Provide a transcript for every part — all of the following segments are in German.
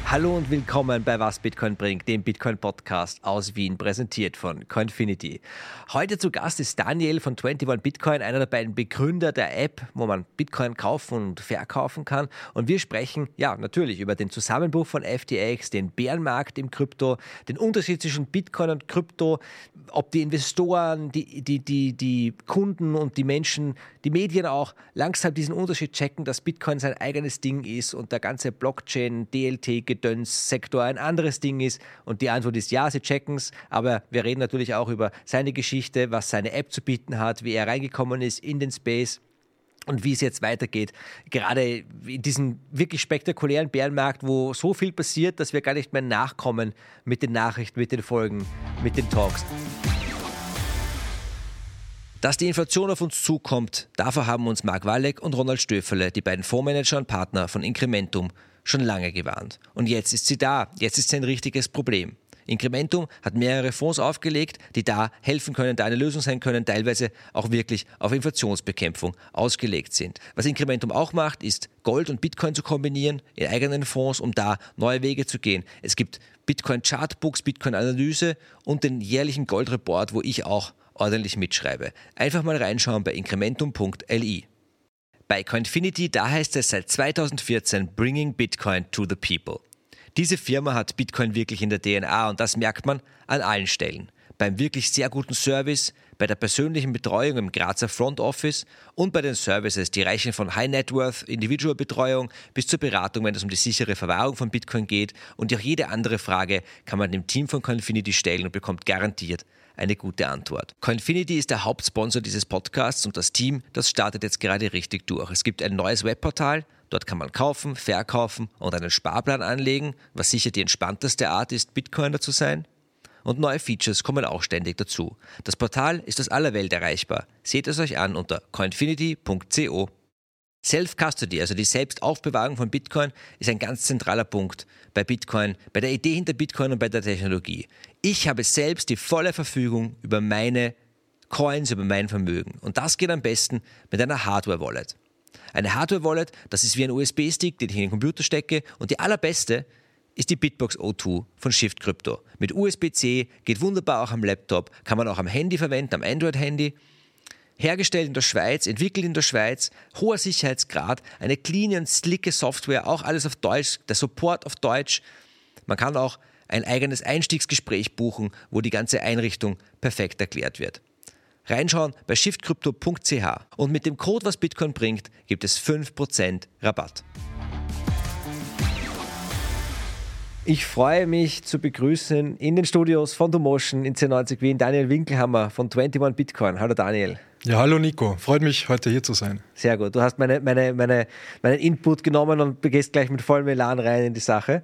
Hallo und willkommen bei Was Bitcoin bringt, dem Bitcoin-Podcast aus Wien, präsentiert von Coinfinity. Heute zu Gast ist Daniel von 21 Bitcoin, einer der beiden Begründer der App, wo man Bitcoin kaufen und verkaufen kann. Und wir sprechen, ja, natürlich über den Zusammenbruch von FTX, den Bärenmarkt im Krypto, den Unterschied zwischen Bitcoin und Krypto, ob die Investoren, die Kunden und die Menschen, die Medien auch langsam diesen Unterschied checken, dass Bitcoin sein eigenes Ding ist und der ganze Blockchain, DLT-Gedöns-Sektor ein anderes Ding ist. Und die Antwort ist ja, sie checken es, aber wir reden natürlich auch über seine Geschichte, was seine App zu bieten hat, wie er reingekommen ist in den Space und wie es jetzt weitergeht. Gerade in diesem wirklich spektakulären Bärenmarkt, wo so viel passiert, dass wir gar nicht mehr nachkommen mit den Nachrichten, mit den Folgen, mit den Talks. Dass die Inflation auf uns zukommt, davor haben uns Mark Walleck und Ronald Stöferle, die beiden Fondsmanager und Partner von Incrementum, schon lange gewarnt. Und jetzt ist sie da, jetzt ist sie ein richtiges Problem. Incrementum hat mehrere Fonds aufgelegt, die da helfen können, da eine Lösung sein können, teilweise auch wirklich auf Inflationsbekämpfung ausgelegt sind. Was Incrementum auch macht, ist Gold und Bitcoin zu kombinieren in eigenen Fonds, um da neue Wege zu gehen. Es gibt Bitcoin-Chartbooks, Bitcoin-Analyse und den jährlichen Gold-Report, wo ich auch ordentlich mitschreibe. Einfach mal reinschauen bei incrementum.li. Bei Coinfinity, da heißt es seit 2014 Bringing Bitcoin to the People. Diese Firma hat Bitcoin wirklich in der DNA und das merkt man an allen Stellen. Beim wirklich sehr guten Service, bei der persönlichen Betreuung im Grazer Front Office und bei den Services, die reichen von High Net Worth Individual Betreuung bis zur Beratung, wenn es um die sichere Verwahrung von Bitcoin geht, und auch jede andere Frage kann man dem Team von Coinfinity stellen und bekommt garantiert eine gute Antwort. Coinfinity ist der Hauptsponsor dieses Podcasts und das Team, das startet jetzt gerade richtig durch. Es gibt ein neues Webportal, dort kann man kaufen, verkaufen und einen Sparplan anlegen, was sicher die entspannteste Art ist, Bitcoiner zu sein. Und neue Features kommen auch ständig dazu. Das Portal ist aus aller Welt erreichbar. Seht es euch an unter coinfinity.co. Self-Custody, also die Selbstaufbewahrung von Bitcoin, ist ein ganz zentraler Punkt bei Bitcoin, bei der Idee hinter Bitcoin und bei der Technologie. Ich habe selbst die volle Verfügung über meine Coins, über mein Vermögen. Und das geht am besten mit einer Hardware-Wallet. Eine Hardware-Wallet, das ist wie ein USB-Stick, den ich in den Computer stecke, und die allerbeste ist die Bitbox O2 von Shift Crypto. Mit USB-C, geht wunderbar auch am Laptop, kann man auch am Handy verwenden, am Android-Handy. Hergestellt in der Schweiz, entwickelt in der Schweiz, hoher Sicherheitsgrad, eine clean und slicke Software, auch alles auf Deutsch, der Support auf Deutsch. Man kann auch ein eigenes Einstiegsgespräch buchen, wo die ganze Einrichtung perfekt erklärt wird. Reinschauen bei shiftcrypto.ch und mit dem Code, was Bitcoin bringt, gibt es 5% Rabatt. Ich freue mich zu begrüßen in den Studios von Domotion in C90 Wien Daniel Winkelhammer von 21 Bitcoin. Hallo Daniel. Ja, hallo Nico. Freut mich, heute hier zu sein. Sehr gut. Du hast meinen Input genommen und gehst gleich mit vollem Elan rein in die Sache.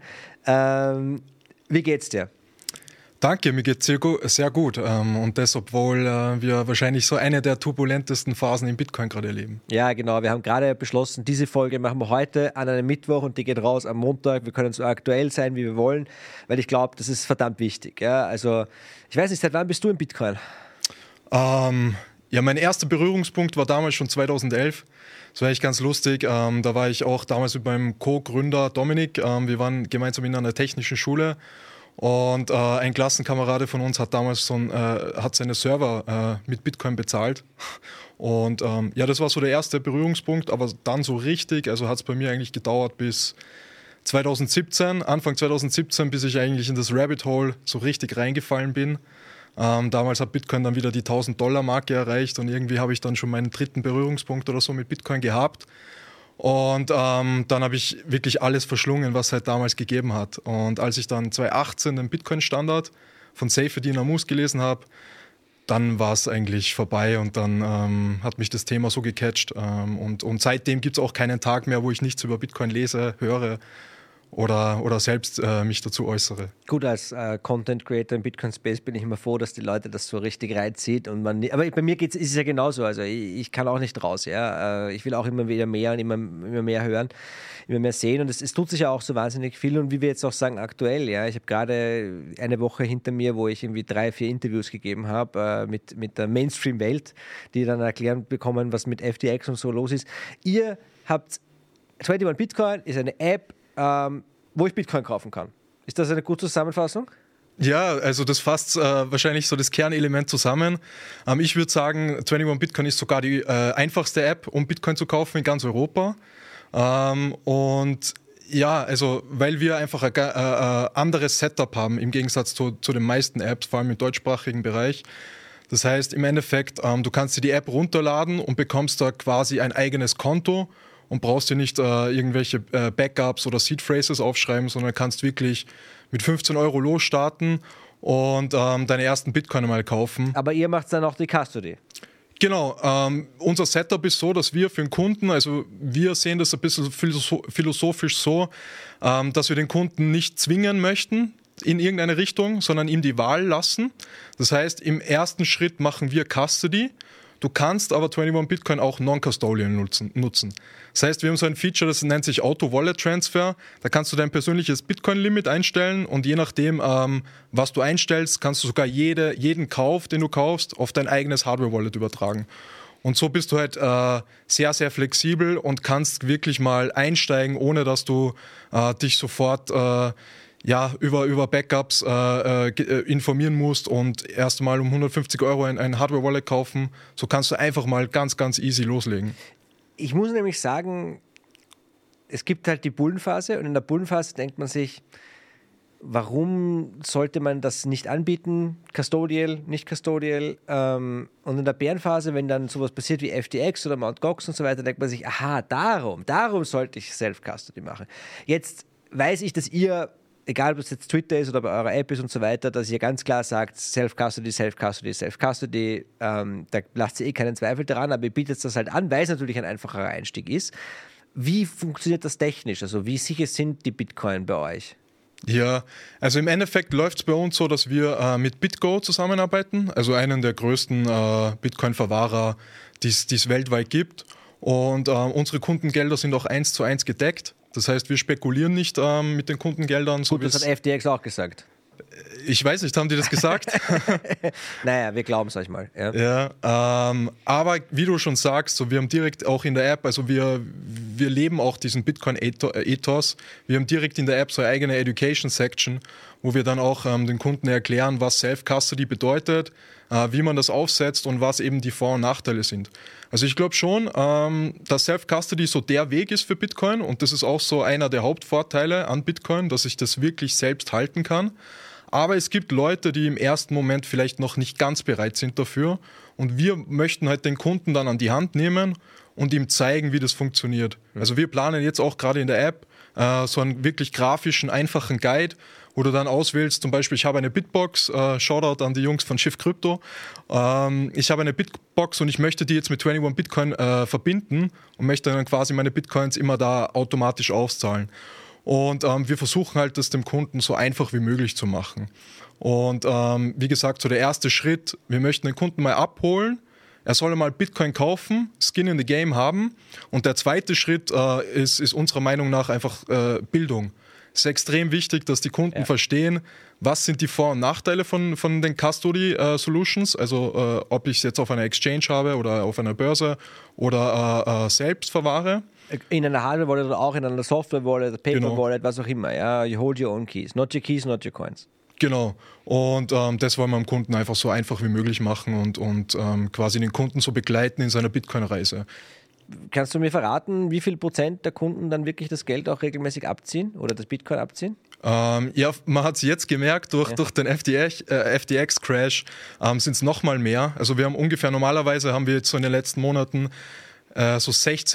Wie geht's dir? Danke, mir geht's sehr gut. Und das, obwohl wir wahrscheinlich so eine der turbulentesten Phasen im Bitcoin gerade erleben. Ja, genau. Wir haben gerade beschlossen, diese Folge machen wir heute an einem Mittwoch und die geht raus am Montag. Wir können so aktuell sein, wie wir wollen, weil ich glaube, das ist verdammt wichtig. Ja? Also, ich weiß nicht, seit wann bist du im Bitcoin? Ja, mein erster Berührungspunkt war damals schon 2011. Das war echt ganz lustig. Da war ich auch damals mit meinem Co-Gründer Dominik. Wir waren gemeinsam in einer technischen Schule. Und ein Klassenkamerade von uns hat damals hat seine Server mit Bitcoin bezahlt. Und ja, das war so der erste Berührungspunkt, aber dann so richtig, also hat es bei mir eigentlich gedauert bis Anfang 2017, bis ich eigentlich in das Rabbit Hole so richtig reingefallen bin. Damals hat Bitcoin dann wieder die $1.000-Marke erreicht und irgendwie habe ich dann schon meinen dritten Berührungspunkt oder so mit Bitcoin gehabt. Und dann habe ich wirklich alles verschlungen, was es halt damals gegeben hat. Und als ich dann 2018 den Bitcoin-Standard von Saifedean Ammous gelesen habe, dann war es eigentlich vorbei und dann hat mich das Thema so gecatcht. Und seitdem gibt es auch keinen Tag mehr, wo ich nichts über Bitcoin lese, höre oder selbst mich dazu äußere. Gut, als Content Creator im Bitcoin Space bin ich immer froh, dass die Leute das so richtig reinzieht. Aber bei mir ist es ja genauso. Also ich kann auch nicht raus. Ja? Ich will auch immer wieder mehr und immer mehr hören, immer mehr sehen. Und es tut sich ja auch so wahnsinnig viel. Und wie wir jetzt auch sagen, aktuell. Ja? Ich habe gerade eine Woche hinter mir, wo ich irgendwie 3-4 Interviews gegeben habe mit der Mainstream-Welt, die dann erklären bekommen, was mit FTX und so los ist. Ihr habt 21 Bitcoin, ist eine App, wo ich Bitcoin kaufen kann. Ist das eine gute Zusammenfassung? Ja, also das fasst wahrscheinlich so das Kernelement zusammen. Ich würde sagen, 21 Bitcoin ist sogar die einfachste App, um Bitcoin zu kaufen in ganz Europa. Und ja, also weil wir einfach ein anderes Setup haben im Gegensatz zu den meisten Apps, vor allem im deutschsprachigen Bereich. Das heißt, im Endeffekt, du kannst dir die App runterladen und bekommst da quasi ein eigenes Konto und brauchst dir nicht irgendwelche Backups oder Seed Phrases aufschreiben, sondern kannst wirklich mit 15 € losstarten und deine ersten Bitcoin mal kaufen. Aber ihr macht dann auch die Custody? Genau, unser Setup ist so, dass wir für den Kunden, also wir sehen das ein bisschen philosophisch so, dass wir den Kunden nicht zwingen möchten in irgendeine Richtung, sondern ihm die Wahl lassen. Das heißt, im ersten Schritt machen wir Custody. Du kannst aber 21 Bitcoin auch non-custodial nutzen. Das heißt, wir haben so ein Feature, das nennt sich Auto-Wallet-Transfer. Da kannst du dein persönliches Bitcoin-Limit einstellen und je nachdem, was du einstellst, kannst du sogar jeden Kauf, den du kaufst, auf dein eigenes Hardware-Wallet übertragen. Und so bist du halt sehr, sehr flexibel und kannst wirklich mal einsteigen, ohne dass du dich sofort über Backups informieren musst und erst mal um 150 € ein Hardware-Wallet kaufen. So kannst du einfach mal ganz, ganz easy loslegen. Ich muss nämlich sagen, es gibt halt die Bullenphase und in der Bullenphase denkt man sich, warum sollte man das nicht anbieten, custodial, nicht custodial? Und in der Bärenphase, wenn dann sowas passiert wie FTX oder Mt. Gox und so weiter, denkt man sich, aha, darum sollte ich Self-Custody machen. Jetzt weiß ich, dass ihr, egal ob es jetzt Twitter ist oder bei eurer App ist und so weiter, dass ihr ganz klar sagt, Self-Custody, Self-Custody, Self-Custody, da lasst ihr keinen Zweifel daran, aber ihr bietet das halt an, weil es natürlich ein einfacherer Einstieg ist. Wie funktioniert das technisch? Also wie sicher sind die Bitcoin bei euch? Ja, also im Endeffekt läuft es bei uns so, dass wir mit BitGo zusammenarbeiten, also einen der größten Bitcoin-Verwahrer, die es weltweit gibt. Und unsere Kundengelder sind auch 1:1 gedeckt. Das heißt, wir spekulieren nicht mit den Kundengeldern. So gut, das hat FTX auch gesagt. Ich weiß nicht, haben die das gesagt? Naja, wir glauben es euch mal. Ja, aber wie du schon sagst, so, wir haben direkt auch in der App, also wir leben auch diesen Bitcoin-Ethos. Wir haben direkt in der App so eine eigene Education-Section, wo wir dann auch den Kunden erklären, was Self-Custody bedeutet, wie man das aufsetzt und was eben die Vor- und Nachteile sind. Also ich glaube schon, dass Self-Custody so der Weg ist für Bitcoin und das ist auch so einer der Hauptvorteile an Bitcoin, dass ich das wirklich selbst halten kann. Aber es gibt Leute, die im ersten Moment vielleicht noch nicht ganz bereit sind dafür und wir möchten halt den Kunden dann an die Hand nehmen und ihm zeigen, wie das funktioniert. Also wir planen jetzt auch gerade in der App so einen wirklich grafischen, einfachen Guide, wo du dann auswählst, zum Beispiel, ich habe eine Bitbox, Shoutout an die Jungs von Shift Crypto, ich habe eine Bitbox und ich möchte die jetzt mit 21 Bitcoin verbinden und möchte dann quasi meine Bitcoins immer da automatisch auszahlen. Und wir versuchen halt, das dem Kunden so einfach wie möglich zu machen. Und wie gesagt, so der erste Schritt, wir möchten den Kunden mal abholen, er soll mal Bitcoin kaufen, Skin in the Game haben. Und der zweite Schritt ist unserer Meinung nach einfach Bildung. Es ist extrem wichtig, dass die Kunden verstehen, was sind die Vor- und Nachteile von den Custody-Solutions, also ob ich es jetzt auf einer Exchange habe oder auf einer Börse oder selbst verwahre. In einer Hardware-Wallet oder auch in einer Software-Wallet, Paper-Wallet, was auch immer. Ja, you hold your own keys. Not your keys, not your coins. Genau. Und das wollen wir dem Kunden einfach so einfach wie möglich machen und quasi den Kunden so begleiten in seiner Bitcoin-Reise. Kannst du mir verraten, wie viel Prozent der Kunden dann wirklich das Geld auch regelmäßig abziehen oder das Bitcoin abziehen? Ja, man hat es jetzt gemerkt, durch den FTX-Crash sind es nochmal mehr. Also wir haben ungefähr, normalerweise haben wir jetzt so in den letzten Monaten so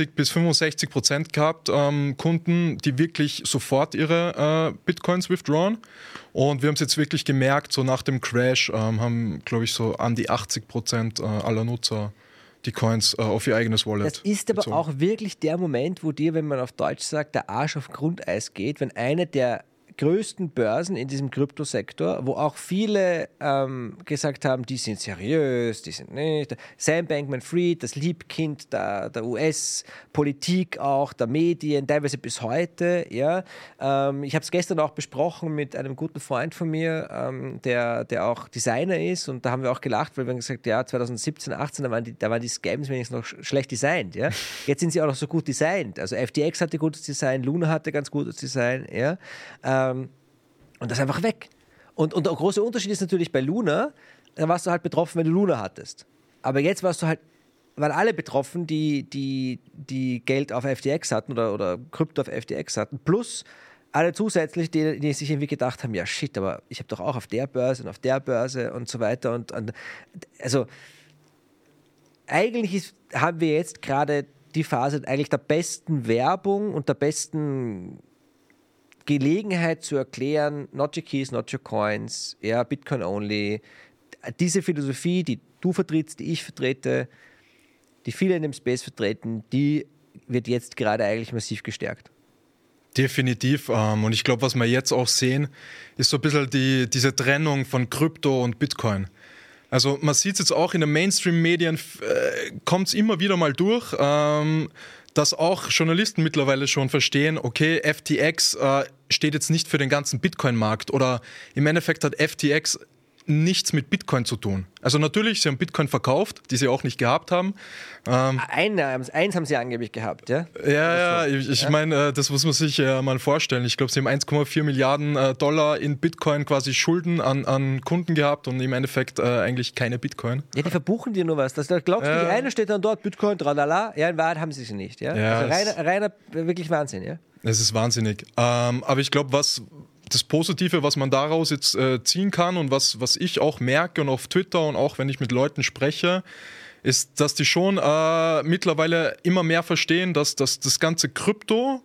60-65% gehabt, Kunden, die wirklich sofort ihre Bitcoins withdrawn. Und wir haben es jetzt wirklich gemerkt, so nach dem Crash haben, glaube ich, so an die 80% aller Nutzer die Coins auf ihr eigenes Wallet. Das ist aber auch wirklich der Moment, wo dir, wenn man auf Deutsch sagt, der Arsch auf Grundeis geht, wenn eine der größten Börsen in diesem Kryptosektor, wo auch viele gesagt haben, die sind seriös, die sind nicht. Sam Bankman-Fried, das Liebkind der US-Politik auch, der Medien, teilweise bis heute. Ja. Ich habe es gestern auch besprochen mit einem guten Freund von mir, der auch Designer ist, und da haben wir auch gelacht, weil wir haben gesagt, ja, 2017, 18, da waren die Scams wenigstens noch schlecht designt. Ja. Jetzt sind sie auch noch so gut designt. Also FTX hatte gutes Design, Luna hatte ganz gutes Design. Ja. Und das ist einfach weg. Und der große Unterschied ist natürlich bei Luna, da warst du halt betroffen, wenn du Luna hattest. Aber jetzt waren alle betroffen, die Geld auf FTX hatten oder Krypto auf FTX hatten, plus alle zusätzlich, die sich irgendwie gedacht haben, ja shit, aber ich habe doch auch auf der Börse und auf der Börse und so weiter. Und also eigentlich haben wir jetzt gerade die Phase eigentlich der besten Werbung und der besten Gelegenheit zu erklären, not your keys, not your coins, ja, Bitcoin only. Diese Philosophie, die du vertrittst, die ich vertrete, die viele in dem Space vertreten, die wird jetzt gerade eigentlich massiv gestärkt. Definitiv. Und ich glaube, was wir jetzt auch sehen, ist so ein bisschen diese Trennung von Krypto und Bitcoin. Also man sieht es jetzt auch in den Mainstream-Medien, kommt es immer wieder mal durch, dass auch Journalisten mittlerweile schon verstehen, okay, FTX steht jetzt nicht für den ganzen Bitcoin-Markt, oder im Endeffekt hat FTX nichts mit Bitcoin zu tun. Also natürlich, sie haben Bitcoin verkauft, die sie auch nicht gehabt haben. Eins haben sie angeblich gehabt, ja? Ja, ich meine, das muss man sich mal vorstellen. Ich glaube, sie haben 1,4 Milliarden Dollar in Bitcoin quasi Schulden an Kunden gehabt und im Endeffekt eigentlich keine Bitcoin. Ja, die verbuchen dir nur was. Da glaubst du, die eine steht dann dort, Bitcoin, tralala. Ja, in Wahrheit haben sie sie nicht. Ja? Also reiner, wirklich Wahnsinn, ja? Es ist wahnsinnig. Aber ich glaube, das Positive, was man daraus jetzt ziehen kann und was ich auch merke und auf Twitter und auch wenn ich mit Leuten spreche, ist, dass die schon mittlerweile immer mehr verstehen, dass das ganze Krypto,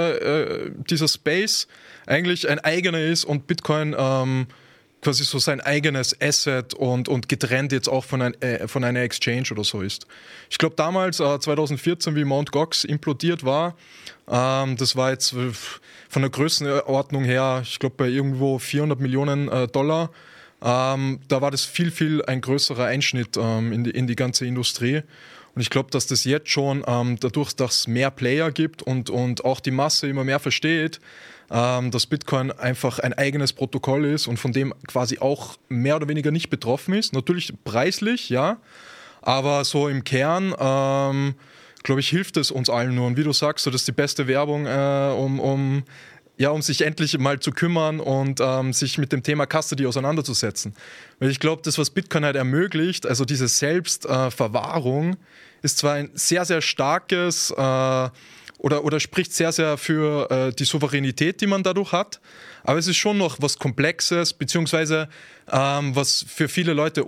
dieser Space, eigentlich ein eigener ist und Bitcoin quasi so sein eigenes Asset und getrennt jetzt auch von einer Exchange oder so ist. Ich glaube damals, 2014, wie Mt. Gox implodiert war, das war jetzt von der Größenordnung her, ich glaube bei irgendwo 400 Millionen Dollar, da war das viel ein größerer Einschnitt in die ganze Industrie. Und ich glaube, dass das jetzt schon dadurch, dass es mehr Player gibt und auch die Masse immer mehr versteht, dass Bitcoin einfach ein eigenes Protokoll ist und von dem quasi auch mehr oder weniger nicht betroffen ist. Natürlich preislich, ja, aber so im Kern, glaube ich, hilft es uns allen nur. Und wie du sagst, so, das ist die beste Werbung, um sich endlich mal zu kümmern und sich mit dem Thema Custody auseinanderzusetzen. Weil ich glaube, das, was Bitcoin halt ermöglicht, also diese Selbstverwahrung, ist zwar ein sehr, sehr starkes oder spricht sehr, sehr für die Souveränität, die man dadurch hat. Aber es ist schon noch was Komplexes, beziehungsweise was für viele Leute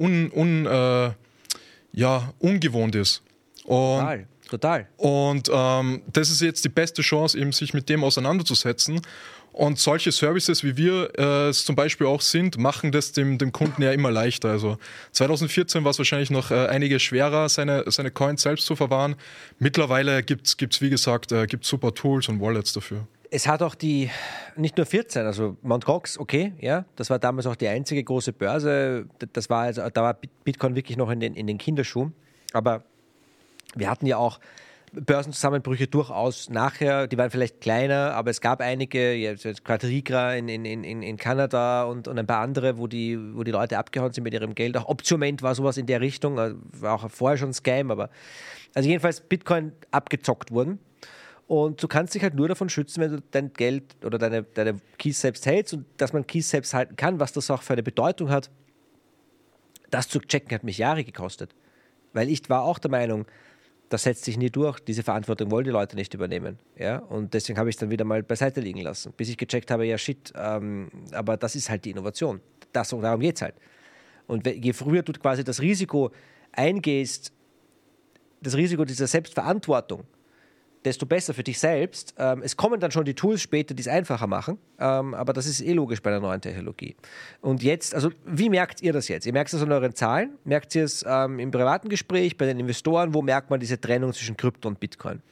ungewohnt ist. Total. Und das ist jetzt die beste Chance, eben sich mit dem auseinanderzusetzen. Und solche Services, wie wir es zum Beispiel auch sind, machen das dem Kunden ja immer leichter. Also 2014 war es wahrscheinlich noch einige schwerer, seine Coins selbst zu verwahren. Mittlerweile gibt's wie gesagt, super Tools und Wallets dafür. Es hat auch nicht nur 14, also Mt. Gox, okay, ja, das war damals auch die einzige große Börse. Da war Bitcoin wirklich noch in den Kinderschuhen. Aber wir hatten ja auch Börsenzusammenbrüche durchaus nachher, die waren vielleicht kleiner, aber es gab einige, Quadriga in Kanada und ein paar andere, wo die Leute abgehauen sind mit ihrem Geld. Auch Optioment war sowas in der Richtung, war auch vorher schon ein Scam, aber also jedenfalls Bitcoin abgezockt wurden. Und du kannst dich halt nur davon schützen, wenn du dein Geld oder deine Keys selbst hältst, und dass man Keys selbst halten kann, was das auch für eine Bedeutung hat. Das zu checken hat mich Jahre gekostet, weil ich war auch der Meinung, das setzt sich nie durch. Diese Verantwortung wollen die Leute nicht übernehmen. Ja? Und deswegen habe ich es dann wieder mal beiseite liegen lassen, bis ich gecheckt habe, ja shit, aber das ist halt die Innovation. Darum geht es halt. Und je früher du quasi das Risiko eingehst, das Risiko dieser Selbstverantwortung, desto besser für dich selbst. Es kommen dann schon die Tools später, die es einfacher machen, aber das ist logisch bei der neuen Technologie. Und jetzt, also wie merkt ihr das jetzt? Ihr merkt es an euren Zahlen? Merkt ihr es im privaten Gespräch, bei den Investoren? Wo merkt man diese Trennung zwischen Krypto und Bitcoin?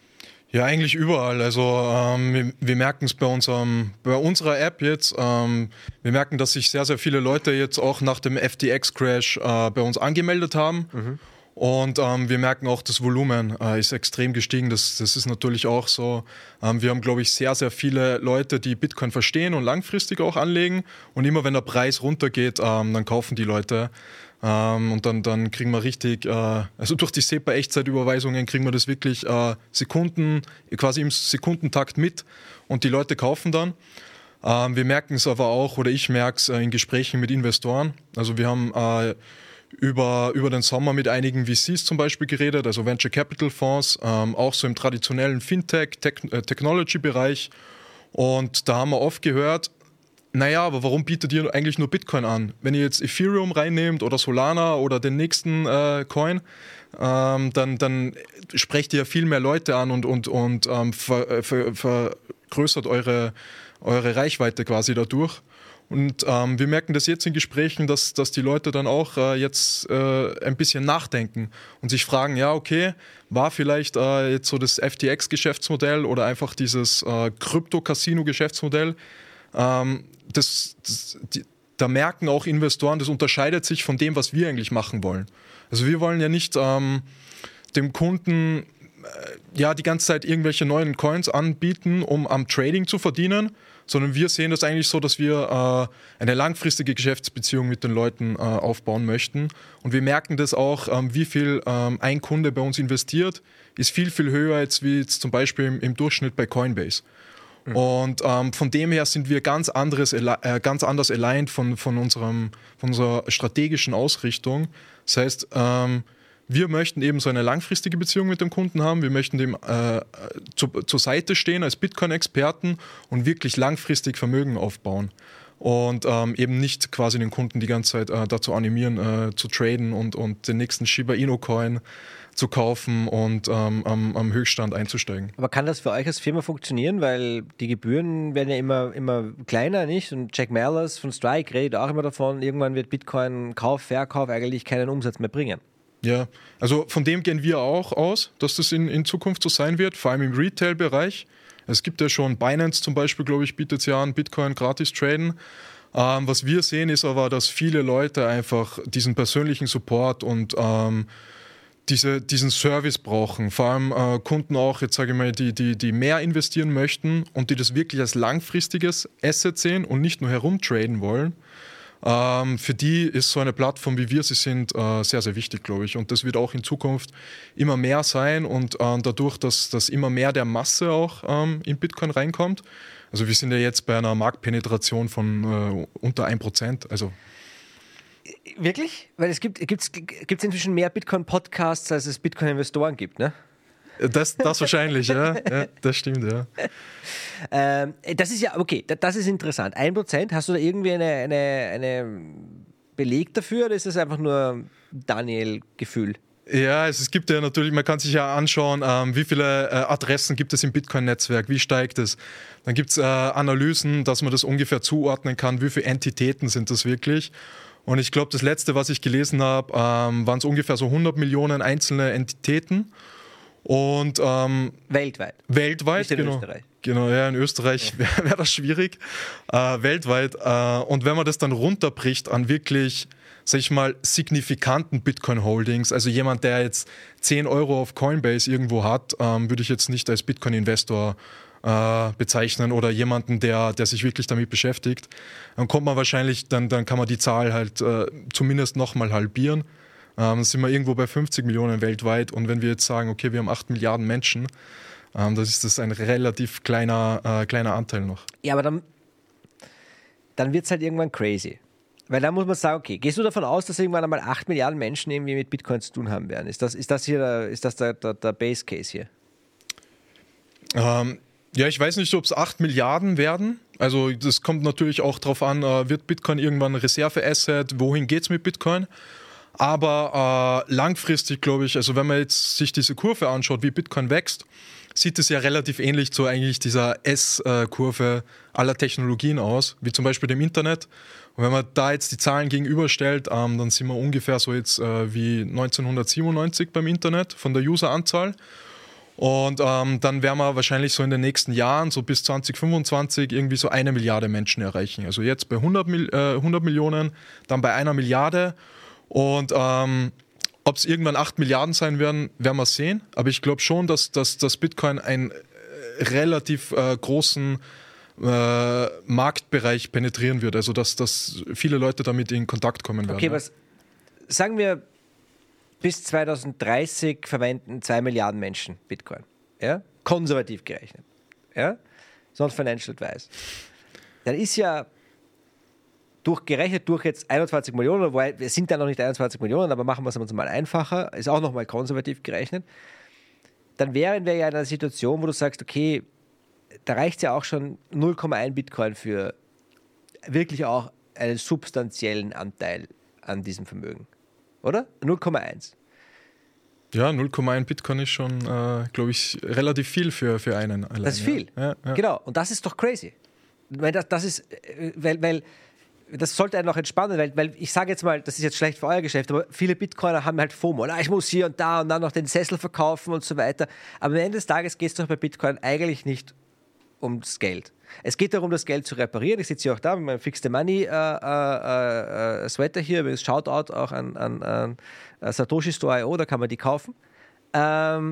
Ja, eigentlich überall. Also wir merken es bei unserer App jetzt. Wir merken, dass sich sehr, sehr viele Leute jetzt auch nach dem FTX-Crash bei uns angemeldet haben. Und wir merken auch, das Volumen ist extrem gestiegen. Das ist natürlich auch so. Wir haben, glaube ich, sehr, sehr viele Leute, die Bitcoin verstehen und langfristig auch anlegen. Und immer wenn der Preis runtergeht, dann kaufen die Leute. Und dann kriegen wir richtig, also durch die SEPA-Echtzeitüberweisungen kriegen wir das wirklich quasi im Sekundentakt mit und die Leute kaufen dann. Wir merken es aber auch, oder ich merke es in Gesprächen mit Investoren. Also wir haben über den Sommer mit einigen VCs zum Beispiel geredet, also Venture Capital Fonds, auch so im traditionellen Fintech, Technology-Bereich. Und da haben wir oft gehört, naja, aber warum bietet ihr eigentlich nur Bitcoin an? Wenn ihr jetzt Ethereum reinnehmt oder Solana oder den nächsten Coin, dann sprecht ihr ja viel mehr Leute an und vergrößert eure Reichweite quasi dadurch. Und wir merken das jetzt in Gesprächen, dass die Leute dann auch jetzt ein bisschen nachdenken und sich fragen, ja, okay, war vielleicht jetzt so das FTX-Geschäftsmodell oder einfach dieses Krypto-Casino-Geschäftsmodell, da merken auch Investoren, das unterscheidet sich von dem, was wir eigentlich machen wollen. Also wir wollen ja nicht dem Kunden die ganze Zeit irgendwelche neuen Coins anbieten, um am Trading zu verdienen, sondern wir sehen das eigentlich so, dass wir eine langfristige Geschäftsbeziehung mit den Leuten aufbauen möchten. Und wir merken das auch, wie viel ein Kunde bei uns investiert, ist viel, viel höher als wie jetzt zum Beispiel im Durchschnitt bei Coinbase. Und von dem her sind wir ganz anders aligned von unserer strategischen Ausrichtung. Das heißt, wir möchten eben so eine langfristige Beziehung mit dem Kunden haben. Wir möchten dem zur Seite stehen als Bitcoin-Experten und wirklich langfristig Vermögen aufbauen. Und eben nicht quasi den Kunden die ganze Zeit dazu animieren, zu traden und den nächsten Shiba Inu-Coin zu kaufen und am Höchststand einzusteigen. Aber kann das für euch als Firma funktionieren? Weil die Gebühren werden ja immer kleiner, nicht? Und Jack Mallers von Strike redet auch immer davon, irgendwann wird Bitcoin Kauf, Verkauf eigentlich keinen Umsatz mehr bringen. Ja, also von dem gehen wir auch aus, dass das in Zukunft so sein wird, vor allem im Retail-Bereich. Es gibt ja schon Binance zum Beispiel, glaube ich, bietet es ja an, Bitcoin gratis traden. Was wir sehen ist aber, dass viele Leute einfach diesen persönlichen Support und diesen Service brauchen. Vor allem Kunden auch, jetzt sage ich mal, die mehr investieren möchten und die das wirklich als langfristiges Asset sehen und nicht nur herumtraden wollen. Für die ist so eine Plattform, wie wir sie sind, sehr, sehr wichtig, glaube ich. Und das wird auch in Zukunft immer mehr sein und dadurch, dass immer mehr der Masse auch in Bitcoin reinkommt. Also wir sind ja jetzt bei einer Marktpenetration von unter 1%. Also wirklich? Weil es gibt inzwischen mehr Bitcoin-Podcasts, als es Bitcoin-Investoren gibt, ne? Das wahrscheinlich, ja. Das stimmt, ja. Das ist ja, okay, das ist interessant. 1%, hast du da irgendwie einen Beleg dafür oder ist das einfach nur Daniel-Gefühl? Ja, es gibt ja natürlich, man kann sich ja anschauen, wie viele Adressen gibt es im Bitcoin-Netzwerk, wie steigt es. Dann gibt es Analysen, dass man das ungefähr zuordnen kann, wie viele Entitäten sind das wirklich. Und ich glaube, das letzte, was ich gelesen habe, waren es ungefähr so 100 Millionen einzelne Entitäten. Und weltweit. Weltweit, nicht in genau. Österreich. Genau, ja, in Österreich wäre das schwierig. Weltweit. Und wenn man das dann runterbricht an wirklich, sag ich mal, signifikanten Bitcoin-Holdings, also jemand, der jetzt 10 Euro auf Coinbase irgendwo hat, würde ich jetzt nicht als Bitcoin-Investor bezeichnen oder jemanden, der sich wirklich damit beschäftigt, dann kommt man wahrscheinlich, dann kann man die Zahl halt zumindest nochmal halbieren. Dann sind wir irgendwo bei 50 Millionen weltweit und wenn wir jetzt sagen, okay, wir haben 8 Milliarden Menschen, das ist das ein relativ kleiner Anteil noch. Ja, aber dann wird es halt irgendwann crazy. Weil dann muss man sagen, okay, gehst du davon aus, dass irgendwann einmal 8 Milliarden Menschen irgendwie mit Bitcoin zu tun haben werden? Ist das der Base Case hier? Ja, ich weiß nicht, ob es 8 Milliarden werden. Also das kommt natürlich auch darauf an, wird Bitcoin irgendwann ein Reserve-Asset, wohin geht es mit Bitcoin? Aber langfristig, glaube ich, also wenn man jetzt sich diese Kurve anschaut, wie Bitcoin wächst, sieht es ja relativ ähnlich zu eigentlich dieser S-Kurve aller Technologien aus, wie zum Beispiel dem Internet. Und wenn man da jetzt die Zahlen gegenüberstellt, dann sind wir ungefähr so jetzt wie 1997 beim Internet von der Useranzahl. Und dann werden wir wahrscheinlich so in den nächsten Jahren, so bis 2025, irgendwie so 1 Milliarde Menschen erreichen. Also jetzt bei 100 Millionen, dann bei 1 Milliarde. Und ob es irgendwann 8 Milliarden sein werden wir sehen. Aber ich glaube schon, dass Bitcoin einen relativ großen Marktbereich penetrieren wird. Also dass viele Leute damit in Kontakt kommen werden. Okay, was sagen wir, bis 2030 verwenden 2 Milliarden Menschen Bitcoin. Ja? Konservativ gerechnet. Ja? Sonst Financial Advice. Dann ist ja gerechnet durch jetzt 21 Millionen, wobei wir sind da noch nicht 21 Millionen, aber machen wir es uns mal einfacher, ist auch nochmal konservativ gerechnet. Dann wären wir ja in einer Situation, wo du sagst, okay, da reicht ja auch schon 0,1 Bitcoin für wirklich auch einen substanziellen Anteil an diesem Vermögen. Oder? 0,1. Ja, 0,1 Bitcoin ist schon, glaube ich, relativ viel für einen allein. Das ist viel. Ja. Genau. Und das ist doch crazy. Weil das sollte einen noch entspannen, weil ich sage jetzt mal, das ist jetzt schlecht für euer Geschäft, aber viele Bitcoiner haben halt FOMO. Ich muss hier und da und dann noch den Sessel verkaufen und so weiter. Aber am Ende des Tages geht es doch bei Bitcoin eigentlich nicht ums Geld. Es geht darum, das Geld zu reparieren. Ich sitze hier auch da mit meinem Fix the Money Sweater hier. Das Shoutout auch an Satoshi Store.io, da kann man die kaufen. Aber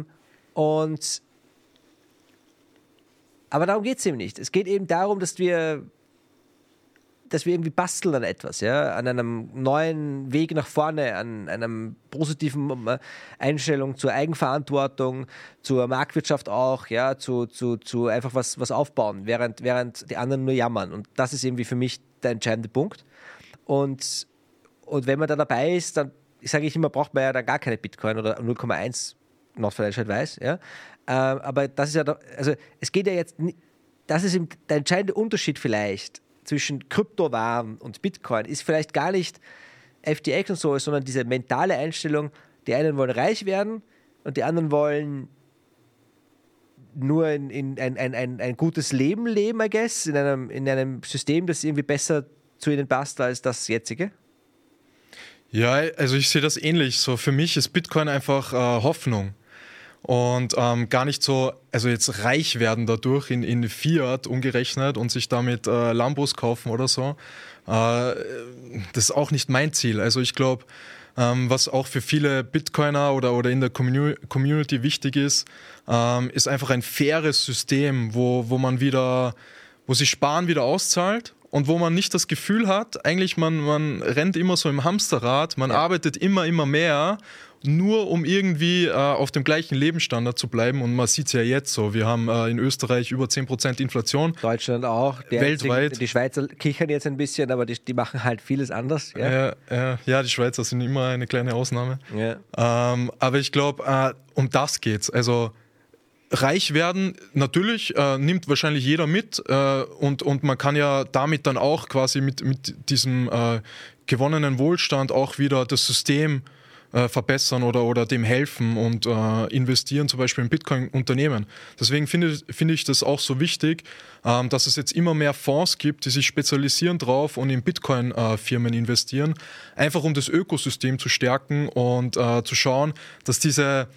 darum geht es eben nicht. Es geht eben darum, dass wir irgendwie basteln an etwas, ja, an einem neuen Weg nach vorne, an einem positiven Einstellung zur Eigenverantwortung, zur Marktwirtschaft auch, ja, zu einfach was aufbauen, während die anderen nur jammern. Und das ist irgendwie für mich der entscheidende Punkt. Und wenn man da dabei ist, dann sage ich immer, braucht man ja dann gar keine Bitcoin oder 0,1 not financial advice, ja. Aber das ist ja, also es geht ja jetzt, das ist eben der entscheidende Unterschied vielleicht zwischen Kryptowaren und Bitcoin ist vielleicht gar nicht FTX und so, sondern diese mentale Einstellung, die einen wollen reich werden und die anderen wollen nur ein gutes Leben leben, I guess, in einem System, das irgendwie besser zu ihnen passt als das jetzige. Ja, also ich sehe das ähnlich. So für mich ist Bitcoin einfach Hoffnung. Und gar nicht so, also jetzt reich werden dadurch in Fiat umgerechnet und sich damit Lambos kaufen oder so. Das ist auch nicht mein Ziel. Also ich glaube, was auch für viele Bitcoiner oder in der Community wichtig ist einfach ein faires System, wo sich Sparen wieder auszahlt. Und wo man nicht das Gefühl hat, eigentlich man rennt immer so im Hamsterrad, man arbeitet immer mehr, nur um irgendwie auf dem gleichen Lebensstandard zu bleiben. Und man sieht es ja jetzt so, wir haben in Österreich über 10% Inflation. Weltweit auch. Weltweit. Die Schweizer kichern jetzt ein bisschen, aber die machen halt vieles anders. Ja, die Schweizer sind immer eine kleine Ausnahme. Ja. Aber ich glaube, um das geht's. Also reich werden, natürlich nimmt wahrscheinlich jeder mit und man kann ja damit dann auch quasi mit diesem gewonnenen Wohlstand auch wieder das System verbessern oder dem helfen und investieren, zum Beispiel in Bitcoin-Unternehmen. Deswegen finde ich das auch so wichtig, dass es jetzt immer mehr Fonds gibt, die sich spezialisieren drauf und in Bitcoin-Firmen investieren, einfach um das Ökosystem zu stärken und zu schauen, dass diese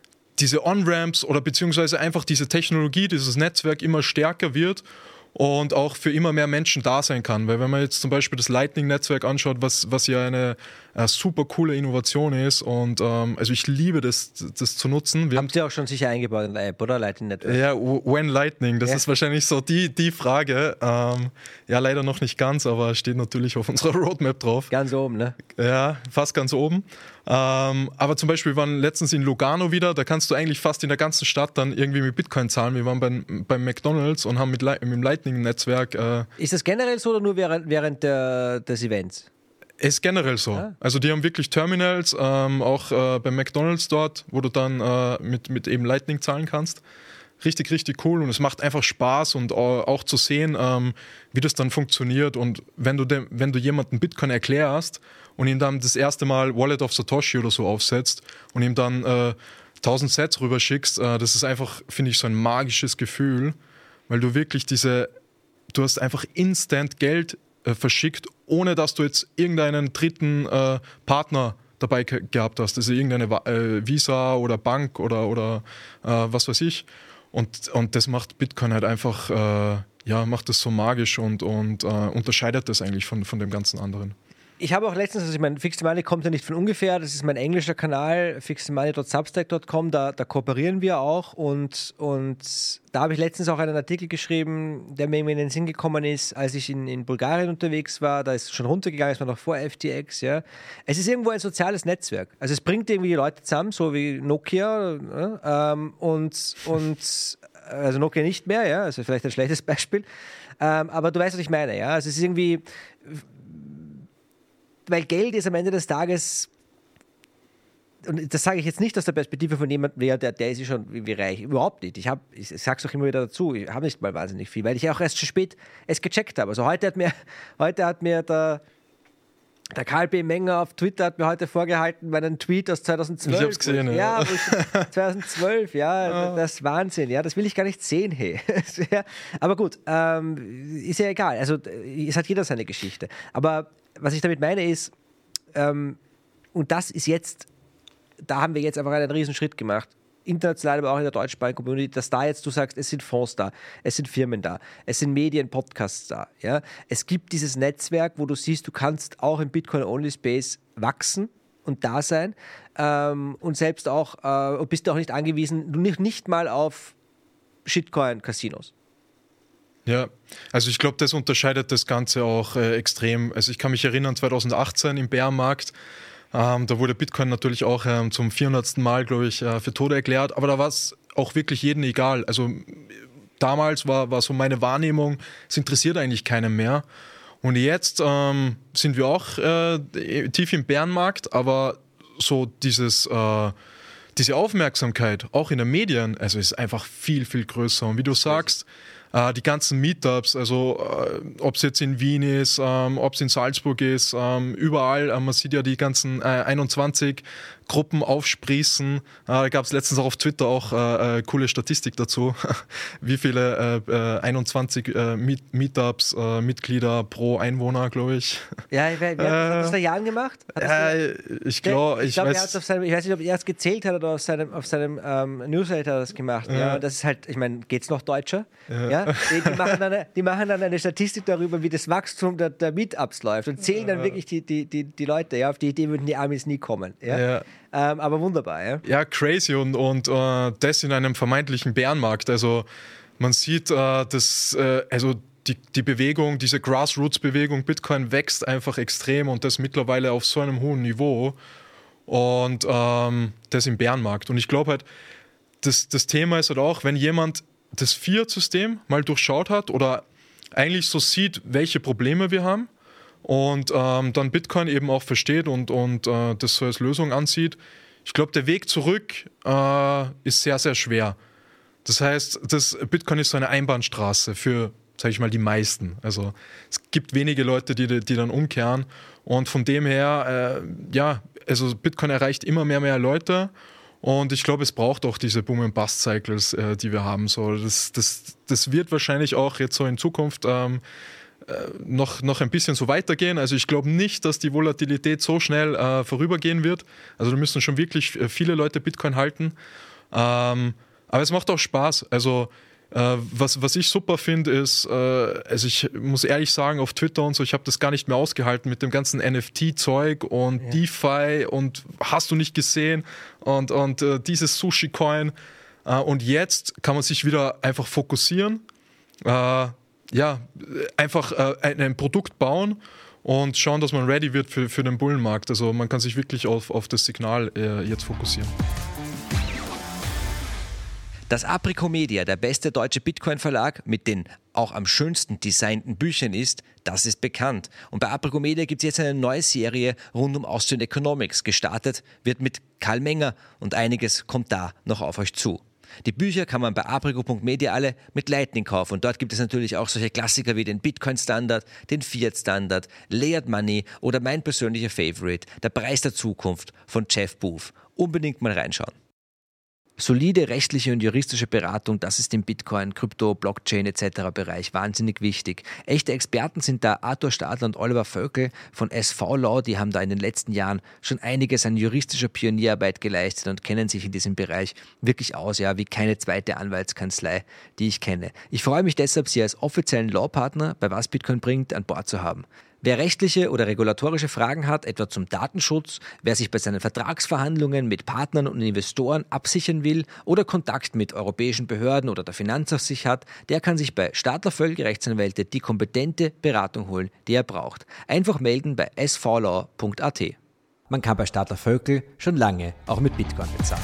On-Ramps oder beziehungsweise einfach diese Technologie, dieses Netzwerk immer stärker wird und auch für immer mehr Menschen da sein kann. Weil wenn man jetzt zum Beispiel das Lightning-Netzwerk anschaut, was ja eine super coole Innovation ist und also ich liebe das zu nutzen. Habt ihr auch schon sicher eingebaut in der App, oder? Lightning Network? Ja, when Lightning, das ist wahrscheinlich so die Frage. Ja, leider noch nicht ganz, aber steht natürlich auf unserer Roadmap drauf. Ganz oben, ne? Ja, fast ganz oben. Aber zum Beispiel, wir waren letztens in Lugano wieder, da kannst du eigentlich fast in der ganzen Stadt dann irgendwie mit Bitcoin zahlen. Wir waren beim McDonald's und haben mit dem Lightning-Netzwerk... Ist das generell so oder nur während des Events? Ist generell so. Ah. Also die haben wirklich Terminals, auch beim McDonald's dort, wo du dann mit eben Lightning zahlen kannst. Richtig, richtig cool und es macht einfach Spaß und auch zu sehen, wie das dann funktioniert. Und wenn du jemandem Bitcoin erklärst und ihm dann das erste Mal Wallet of Satoshi oder so aufsetzt und ihm dann 1000 Sets rüberschickst, das ist einfach, finde ich, so ein magisches Gefühl, weil du wirklich du hast einfach instant Geld verschickt, ohne dass du jetzt irgendeinen dritten Partner dabei gehabt hast. Also irgendeine Visa oder Bank oder was weiß ich. Und das macht Bitcoin halt einfach, macht das so magisch und unterscheidet das eigentlich von dem ganzen anderen. Ich habe auch letztens, also ich meine, Fix the Money kommt ja nicht von ungefähr, das ist mein englischer Kanal, fixthemoney.substack.com, da kooperieren wir auch und da habe ich letztens auch einen Artikel geschrieben, der mir irgendwie in den Sinn gekommen ist, als ich in Bulgarien unterwegs war, da ist schon runtergegangen, ist man noch vor FTX, ja. Es ist irgendwo ein soziales Netzwerk, also es bringt irgendwie die Leute zusammen, so wie Nokia also Nokia nicht mehr, ja, also vielleicht ein schlechtes Beispiel, aber du weißt, was ich meine, ja, also es ist irgendwie... Weil Geld ist am Ende des Tages, und das sage ich jetzt nicht aus der Perspektive von jemandem, der ist schon wie reich, überhaupt nicht. Ich sage es auch immer wieder dazu, ich habe nicht mal wahnsinnig viel, weil ich auch erst zu spät es gecheckt habe. Also heute hat mir der Karl B. Menger auf Twitter hat mir heute vorgehalten, meinen Tweet aus 2012. Ich habe es gesehen, ja. 2012, ja, das ist Wahnsinn, ja, das will ich gar nicht sehen, hey. Aber gut, ist ja egal, also es hat jeder seine Geschichte. Aber was ich damit meine ist, und das ist jetzt, da haben wir jetzt einfach einen riesen Schritt gemacht, international, aber auch in der deutschsprachigen Community, dass da jetzt du sagst, es sind Fonds da, es sind Firmen da, es sind Medien, Podcasts da. Ja? Es gibt dieses Netzwerk, wo du siehst, du kannst auch im Bitcoin-Only-Space wachsen und da sein und selbst auch, bist du auch nicht angewiesen, nicht mal auf Shitcoin-Casinos. Ja, also ich glaube, das unterscheidet das Ganze auch extrem. Also ich kann mich erinnern, 2018 im Bärenmarkt, da wurde Bitcoin natürlich auch zum 400. Mal, glaube ich, für tot erklärt, aber da war es auch wirklich jedem egal. Also damals war so meine Wahrnehmung, es interessiert eigentlich keinen mehr. Und jetzt sind wir auch tief im Bärenmarkt, aber so diese Aufmerksamkeit, auch in den Medien, also ist einfach viel, viel größer. Und wie du sagst, die ganzen Meetups, also ob es jetzt in Wien ist, ob es in Salzburg ist, überall, man sieht ja die ganzen 21 Gruppen aufsprießen. Da gab es letztens auch auf Twitter auch coole Statistik dazu, wie viele 21 Meetups, Mitglieder pro Einwohner, glaube ich. Ja, hat das der Jan gemacht? Ich glaube, ich weiß nicht, ob er es gezählt hat oder auf seinem Newsletter das gemacht. Ja, das ist halt, ich meine, geht's noch deutscher? Ja. Die machen dann eine Statistik darüber, wie das Wachstum der Meetups läuft und zählen dann wirklich die Leute. Ja, auf die Idee würden die Amis nie kommen. Ja. Aber wunderbar, ja. Ja, crazy und das in einem vermeintlichen Bärenmarkt. Also man sieht, dass die Bewegung, diese Grassroots-Bewegung Bitcoin wächst einfach extrem und das mittlerweile auf so einem hohen Niveau und das im Bärenmarkt. Und ich glaube halt, das Thema ist halt auch, wenn jemand das Fiat-System mal durchschaut hat oder eigentlich so sieht, welche Probleme wir haben, und dann Bitcoin eben auch versteht und das so als Lösung ansieht. Ich glaube, der Weg zurück ist sehr, sehr schwer. Das heißt, Bitcoin ist so eine Einbahnstraße für, sage ich mal, die meisten. Also es gibt wenige Leute, die dann umkehren. Und von dem her, also Bitcoin erreicht immer mehr Leute. Und ich glaube, es braucht auch diese Boom-and-Bust-Cycles, die wir haben. So, das wird wahrscheinlich auch jetzt so in Zukunft noch ein bisschen so weitergehen. Also ich glaube nicht, dass die Volatilität so schnell vorübergehen wird. Also da müssen schon wirklich viele Leute Bitcoin halten. Aber es macht auch Spaß. Also was ich super finde ist, also ich muss ehrlich sagen, auf Twitter und so, ich habe das gar nicht mehr ausgehalten mit dem ganzen NFT-Zeug und DeFi und hast du nicht gesehen und dieses Sushi-Coin. Und jetzt kann man sich wieder einfach fokussieren. Einfach ein Produkt bauen und schauen, dass man ready wird für den Bullenmarkt. Also man kann sich wirklich auf das Signal jetzt fokussieren. Dass Aprikomedia der beste deutsche Bitcoin-Verlag mit den auch am schönsten designten Büchern ist, das ist bekannt. Und bei Aprikomedia gibt es jetzt eine neue Serie rund um Austrian Economics. Gestartet wird mit Karl Menger und einiges kommt da noch auf euch zu. Die Bücher kann man bei apriko.media alle mit Lightning kaufen und dort gibt es natürlich auch solche Klassiker wie den Bitcoin-Standard, den Fiat-Standard, Layered Money oder mein persönlicher Favorite, der Preis der Zukunft von Jeff Booth. Unbedingt mal reinschauen. Solide rechtliche und juristische Beratung, das ist im Bitcoin, Krypto, Blockchain etc. Bereich wahnsinnig wichtig. Echte Experten sind da Arthur Stadler und Oliver Völkel von SV Law, die haben da in den letzten Jahren schon einiges an juristischer Pionierarbeit geleistet und kennen sich in diesem Bereich wirklich aus, ja, wie keine zweite Anwaltskanzlei, die ich kenne. Ich freue mich deshalb, Sie als offiziellen Law-Partner bei Was Bitcoin bringt an Bord zu haben. Wer rechtliche oder regulatorische Fragen hat, etwa zum Datenschutz, wer sich bei seinen Vertragsverhandlungen mit Partnern und Investoren absichern will oder Kontakt mit europäischen Behörden oder der Finanzaufsicht hat, der kann sich bei Stadler Völkel Rechtsanwälte die kompetente Beratung holen, die er braucht. Einfach melden bei svlaw.at. Man kann bei Stadler Völkel schon lange auch mit Bitcoin bezahlen.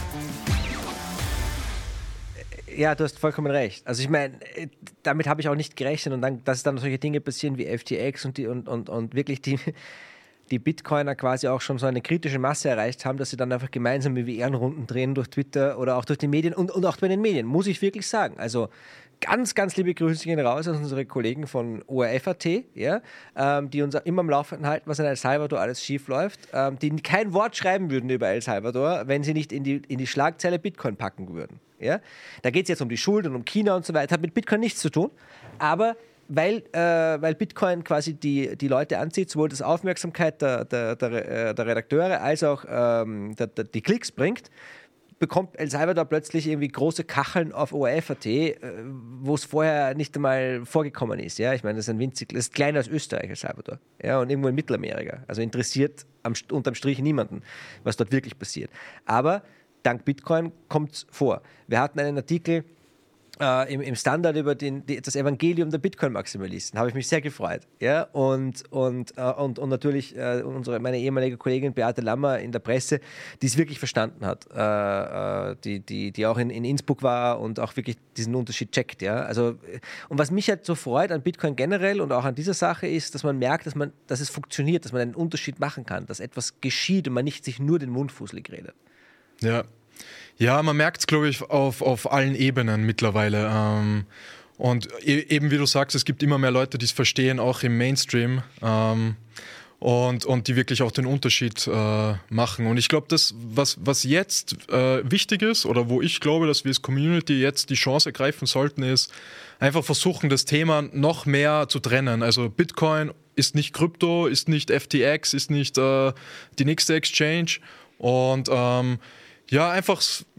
Ja, du hast vollkommen recht. Also ich meine, damit habe ich auch nicht gerechnet und dann, dass dann solche Dinge passieren wie FTX und wirklich die Bitcoiner quasi auch schon so eine kritische Masse erreicht haben, dass sie dann einfach gemeinsam wie Ehrenrunden drehen durch Twitter oder auch durch die Medien und auch bei den Medien, muss ich wirklich sagen. Also ganz, ganz liebe Grüße gehen raus an unsere Kollegen von ORF.at, ja, die uns immer am Laufenden halten, was in El Salvador alles schief läuft, die kein Wort schreiben würden über El Salvador, wenn sie nicht in die Schlagzeile Bitcoin packen würden. Ja? Da geht es jetzt um die Schulden und um China und so weiter, hat mit Bitcoin nichts zu tun, aber weil Bitcoin quasi die Leute anzieht, sowohl das Aufmerksamkeit der Redakteure als auch die Klicks bringt, bekommt El Salvador plötzlich irgendwie große Kacheln auf ORF.at, wo es vorher nicht einmal vorgekommen ist. Ja? Ich meine, das ist kleiner als Österreich, El Salvador. Ja? Und irgendwo in Mittelamerika. Also interessiert unterm Strich niemanden, was dort wirklich passiert. Aber dank Bitcoin kommt es vor. Wir hatten einen Artikel im Standard über das Evangelium der Bitcoin-Maximalisten. Habe ich mich sehr gefreut. Ja? Und natürlich meine ehemalige Kollegin Beate Lammer in der Presse, die es wirklich verstanden hat, die auch in Innsbruck war und auch wirklich diesen Unterschied checkt. Ja? Also, und was mich halt so freut an Bitcoin generell und auch an dieser Sache ist, dass man merkt, dass es funktioniert, dass man einen Unterschied machen kann, dass etwas geschieht und man nicht sich nur den Mund fusselig redet. Ja, man merkt es, glaube ich, auf allen Ebenen mittlerweile. Und eben wie du sagst, es gibt immer mehr Leute, die es verstehen, auch im Mainstream. Und die wirklich auch den Unterschied machen. Und ich glaube, das, was jetzt wichtig ist, oder wo ich glaube, dass wir als Community jetzt die Chance ergreifen sollten, ist einfach versuchen, das Thema noch mehr zu trennen. Also Bitcoin ist nicht Krypto, ist nicht FTX, ist nicht die nächste Exchange. Und einfach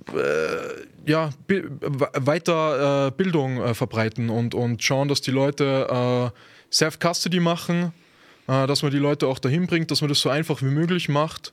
weiter Bildung verbreiten und schauen, dass die Leute Self-Custody machen, dass man die Leute auch dahin bringt, dass man das so einfach wie möglich macht.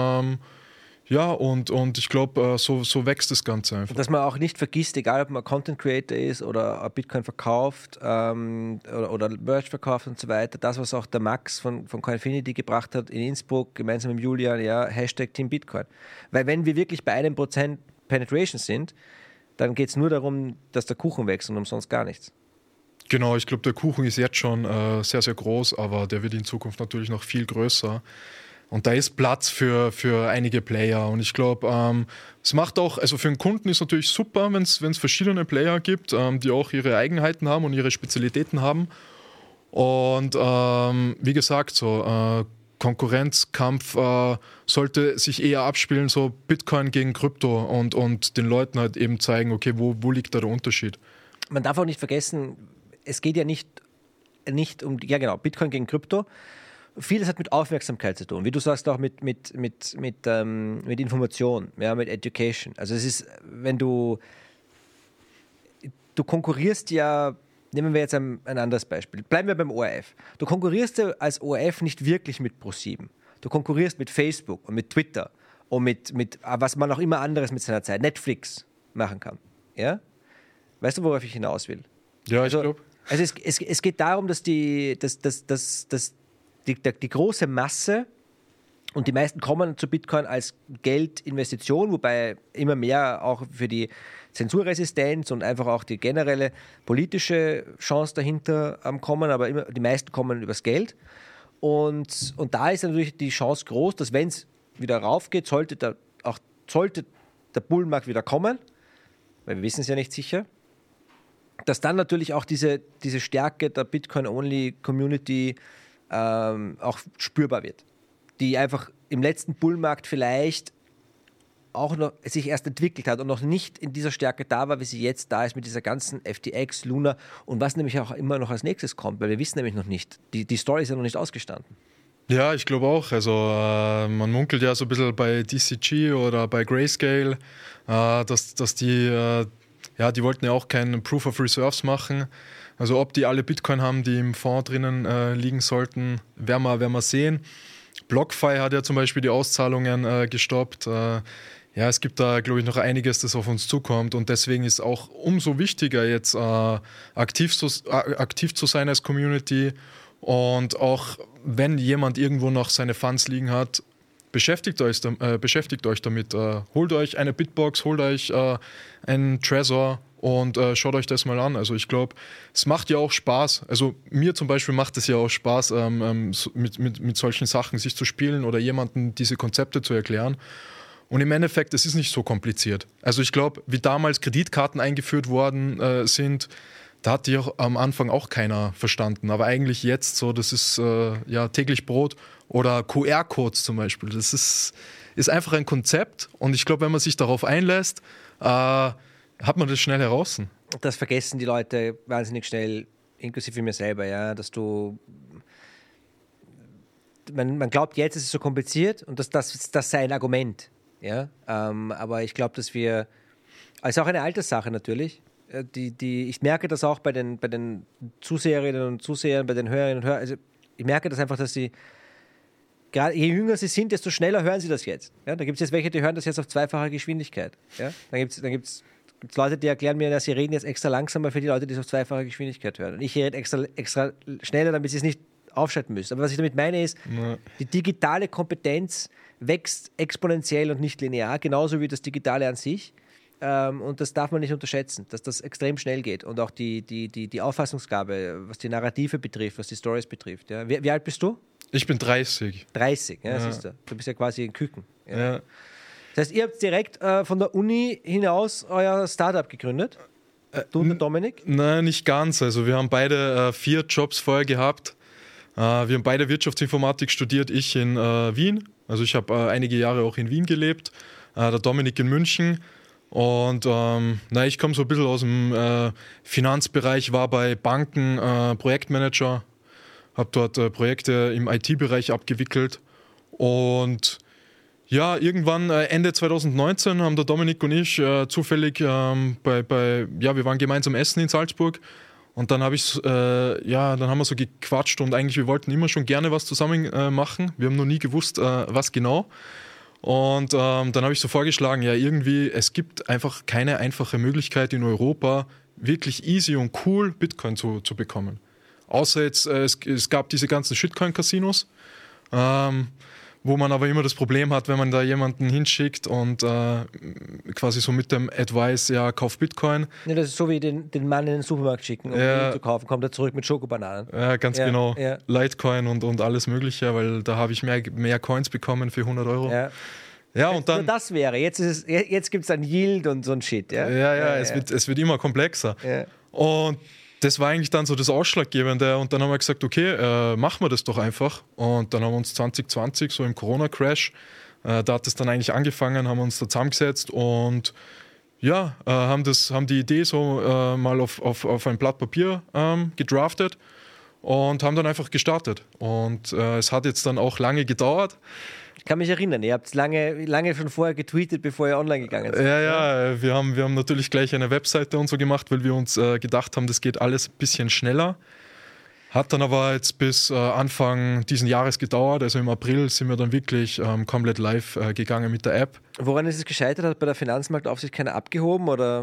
Und ich glaube, so wächst das Ganze einfach. Dass man auch nicht vergisst, egal ob man Content Creator ist oder Bitcoin verkauft oder Merch verkauft und so weiter, das, was auch der Max von Coinfinity gebracht hat in Innsbruck, gemeinsam mit Julian, ja, Hashtag Team Bitcoin. Weil wenn wir wirklich bei 1% Penetration sind, dann geht es nur darum, dass der Kuchen wächst und umsonst gar nichts. Genau, ich glaube, der Kuchen ist jetzt schon sehr, sehr groß, aber der wird in Zukunft natürlich noch viel größer. Und da ist Platz für einige Player. Und ich glaube, es macht auch, also für einen Kunden ist natürlich super, wenn es verschiedene Player gibt, die auch ihre Eigenheiten haben und ihre Spezialitäten haben. Und wie gesagt, so Konkurrenzkampf sollte sich eher abspielen, so Bitcoin gegen Krypto und den Leuten halt eben zeigen, okay, wo liegt da der Unterschied? Man darf auch nicht vergessen, es geht ja nicht um, ja genau, Bitcoin gegen Krypto. Vieles hat mit Aufmerksamkeit zu tun, wie du sagst, auch mit Information, ja, mit Education. Also es ist, wenn du konkurrierst ja, nehmen wir jetzt ein anderes Beispiel, bleiben wir beim ORF. Du konkurrierst ja als ORF nicht wirklich mit Pro7. Du konkurrierst mit Facebook und mit Twitter und mit was man auch immer anderes mit seiner Zeit, Netflix machen kann. Ja? Weißt du, worauf ich hinaus will? Ja, ich glaube. Also es geht darum, dass die große Masse, und die meisten kommen zu Bitcoin als Geldinvestition, wobei immer mehr auch für die Zensurresistenz und einfach auch die generelle politische Chance dahinter kommen, aber die meisten kommen übers Geld. Und da ist natürlich die Chance groß, dass wenn es wieder raufgeht, sollte der Bullenmarkt wieder kommen, weil wir wissen es ja nicht sicher, dass dann natürlich auch diese Stärke der Bitcoin-Only-Community auch spürbar wird. Die einfach im letzten Bullmarkt vielleicht auch noch sich erst entwickelt hat und noch nicht in dieser Stärke da war, wie sie jetzt da ist mit dieser ganzen FTX, Luna und was nämlich auch immer noch als nächstes kommt, weil wir wissen nämlich noch nicht, die Story ist ja noch nicht ausgestanden. Ja, ich glaube auch. Also man munkelt ja so ein bisschen bei DCG oder bei Grayscale, dass die, die wollten ja auch keinen Proof of Reserves machen. Also ob die alle Bitcoin haben, die im Fonds drinnen liegen sollten, werden wir sehen. BlockFi hat ja zum Beispiel die Auszahlungen gestoppt. Es gibt da, glaube ich, noch einiges, das auf uns zukommt. Und deswegen ist auch umso wichtiger, jetzt aktiv zu sein als Community. Und auch wenn jemand irgendwo noch seine Funds liegen hat, beschäftigt euch damit. Holt euch eine Bitbox, holt euch einen Trezor und schaut euch das mal an. Also ich glaube, es macht ja auch Spaß. Also mir zum Beispiel macht es ja auch Spaß, mit solchen Sachen sich zu spielen oder jemandem diese Konzepte zu erklären. Und im Endeffekt, es ist nicht so kompliziert. Also ich glaube, wie damals Kreditkarten eingeführt worden sind, da hat die auch am Anfang auch keiner verstanden. Aber eigentlich jetzt so, das ist täglich Brot. Oder QR-Codes zum Beispiel. Das ist einfach ein Konzept. Und ich glaube, wenn man sich darauf einlässt, hat man das schnell heraus. Das vergessen die Leute wahnsinnig schnell, inklusive mir selber, ja, dass man glaubt jetzt, es ist so kompliziert und das sei ein Argument. Ja? Aber ich glaube, dass wir, also auch eine Alterssache natürlich, ich merke das auch bei den Zuseherinnen und Zusehern, bei den Hörerinnen und Hörern, also ich merke das einfach, dass sie, gerade je jünger sie sind, desto schneller hören sie das jetzt. Ja? Da gibt es jetzt welche, die hören das jetzt auf zweifacher Geschwindigkeit. Ja? Dann gibt's Leute, die erklären mir, dass sie reden jetzt extra langsamer für die Leute, die es auf zweifacher Geschwindigkeit hören. Und ich rede extra schneller, damit sie es nicht aufschalten müssen. Aber was ich damit meine ist, die digitale Kompetenz wächst exponentiell und nicht linear, genauso wie das Digitale an sich. Und das darf man nicht unterschätzen, dass das extrem schnell geht. Und auch die Auffassungsgabe, was die Narrative betrifft, was die Stories betrifft. Ja. Wie alt bist du? Ich bin 30. 30, ja, siehst du. Du bist ja quasi ein Küken. Ja. Das heißt, ihr habt direkt von der Uni hinaus euer Startup gegründet? Du und der Dominik? Nein, nicht ganz. Also wir haben beide 4 Jobs vorher gehabt. Wir haben beide Wirtschaftsinformatik studiert, ich in Wien. Also ich habe einige Jahre auch in Wien gelebt, der Dominik in München. Und ich komme so ein bisschen aus dem Finanzbereich, war bei Banken Projektmanager, habe dort Projekte im IT-Bereich abgewickelt. Und ja, irgendwann Ende 2019 haben der Dominik und ich zufällig wir waren gemeinsam essen in Salzburg. Und dann haben wir so gequatscht und eigentlich, wir wollten immer schon gerne was zusammen machen. Wir haben noch nie gewusst, was genau. Und dann habe ich so vorgeschlagen, es gibt einfach keine einfache Möglichkeit in Europa, wirklich easy und cool Bitcoin zu bekommen. Außer jetzt, es gab diese ganzen Shitcoin-Casinos, wo man aber immer das Problem hat, wenn man da jemanden hinschickt und quasi so mit dem Advice, kauf Bitcoin. Ja, das ist so wie den Mann in den Supermarkt schicken, um ihn zu kaufen, kommt er zurück mit Schokobananen. Ja, ganz genau. Ja. Litecoin und alles mögliche, weil da habe ich mehr Coins bekommen für 100 Euro. Ja, und dann, nur das wäre, jetzt gibt es dann Yield und so ein Shit. Es wird immer komplexer. Ja. Und das war eigentlich dann so das Ausschlaggebende und dann haben wir gesagt, okay, machen wir das doch einfach. Und dann haben wir uns 2020, so im Corona-Crash, da hat es dann eigentlich angefangen, haben wir uns da zusammengesetzt und haben die Idee so mal auf ein Blatt Papier gedraftet und haben dann einfach gestartet. Und es hat jetzt dann auch lange gedauert. Ich kann mich erinnern, ihr habt lange schon vorher getweetet, bevor ihr online gegangen seid. Ja, wir haben natürlich gleich eine Webseite und so gemacht, weil wir uns gedacht haben, das geht alles ein bisschen schneller. Hat dann aber jetzt bis Anfang diesen Jahres gedauert, also im April sind wir dann wirklich komplett live gegangen mit der App. Woran ist es gescheitert? Hat bei der Finanzmarktaufsicht keiner abgehoben oder?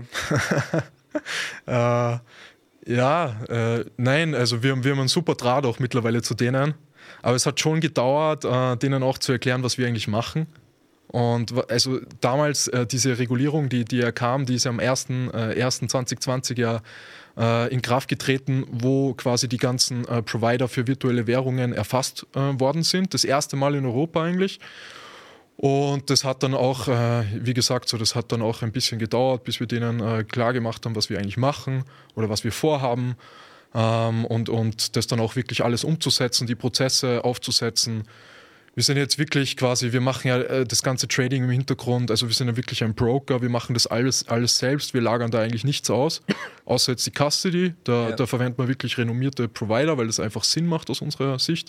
Nein, also wir haben einen super Draht auch mittlerweile zu denen. Aber es hat schon gedauert, denen auch zu erklären, was wir eigentlich machen. Und also damals diese Regulierung, die ja kam, die ist ja am 1.1.2020 in Kraft getreten, wo quasi die ganzen Provider für virtuelle Währungen erfasst worden sind. Das erste Mal in Europa eigentlich. Und das hat dann auch, wie gesagt, das hat dann auch ein bisschen gedauert, bis wir denen klar gemacht haben, was wir eigentlich machen oder was wir vorhaben. Und das dann auch wirklich alles umzusetzen, die Prozesse aufzusetzen. wir sind jetzt wirklich quasi, wir machen ja das ganze Trading im Hintergrund, also wir sind ja wirklich ein Broker, wir machen das alles selbst, wir lagern da eigentlich nichts aus, außer jetzt die Custody, da verwendet man wirklich renommierte Provider, weil das einfach Sinn macht aus unserer Sicht.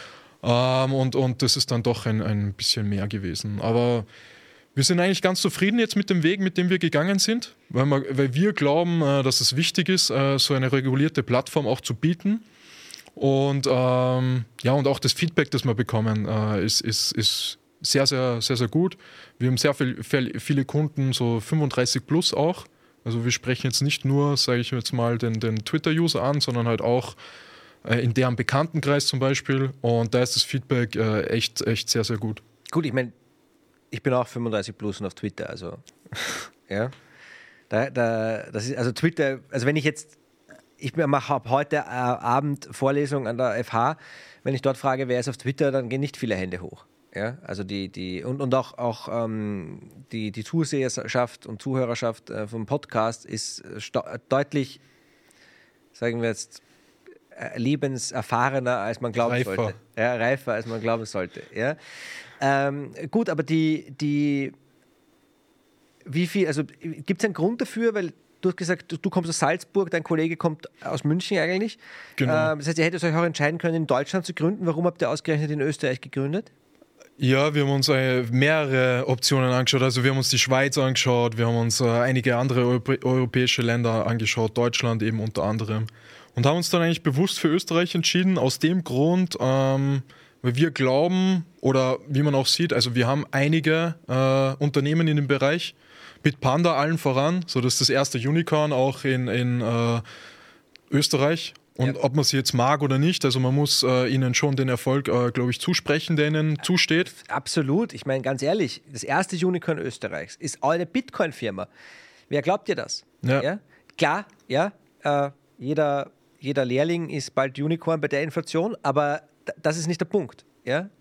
Und das ist dann doch ein bisschen mehr gewesen. Aber wir sind eigentlich ganz zufrieden jetzt mit dem Weg, mit dem wir gegangen sind, weil wir glauben, dass es wichtig ist, so eine regulierte Plattform auch zu bieten. Und und auch das Feedback, das wir bekommen, ist sehr, sehr, sehr, sehr gut. Wir haben sehr viele Kunden, so 35 plus auch. Also wir sprechen jetzt nicht nur, sage ich jetzt mal, den Twitter-User an, sondern halt auch in deren Bekanntenkreis zum Beispiel. Und da ist das Feedback echt sehr, sehr gut. Gut, ich meine, ich bin auch 35 plus und auf Twitter, also ja. Das ist, also Twitter, also wenn ich habe heute Abend Vorlesung an der FH, wenn ich dort frage, wer ist auf Twitter, dann gehen nicht viele Hände hoch. Ja, also und auch die Zuseherschaft und Zuhörerschaft vom Podcast ist deutlich, sagen wir jetzt, lebenserfahrener, als man glauben sollte. Ja, reifer, als man glauben sollte. Ja. Gut, aber wie viel, also gibt es einen Grund dafür, weil du hast gesagt, du kommst aus Salzburg, dein Kollege kommt aus München eigentlich. Genau. Das heißt, ihr hättet euch auch entscheiden können, in Deutschland zu gründen. Warum habt ihr ausgerechnet in Österreich gegründet? Ja, wir haben uns mehrere Optionen angeschaut. Also wir haben uns die Schweiz angeschaut, wir haben uns einige andere europäische Länder angeschaut, Deutschland eben unter anderem. Und haben uns dann eigentlich bewusst für Österreich entschieden, aus dem Grund, weil wir glauben, oder wie man auch sieht, also wir haben einige Unternehmen in dem Bereich, Bitpanda allen voran, so das ist das erste Unicorn auch in Österreich. Und ob man sie jetzt mag oder nicht, also man muss ihnen schon den Erfolg, glaube ich, zusprechen, der ihnen zusteht. Absolut. Ich meine, ganz ehrlich, das erste Unicorn Österreichs ist eine Bitcoin-Firma. Wer glaubt dir das? Ja? Klar, ja, jeder Lehrling ist bald Unicorn bei der Inflation, aber das ist nicht der Punkt. Ja?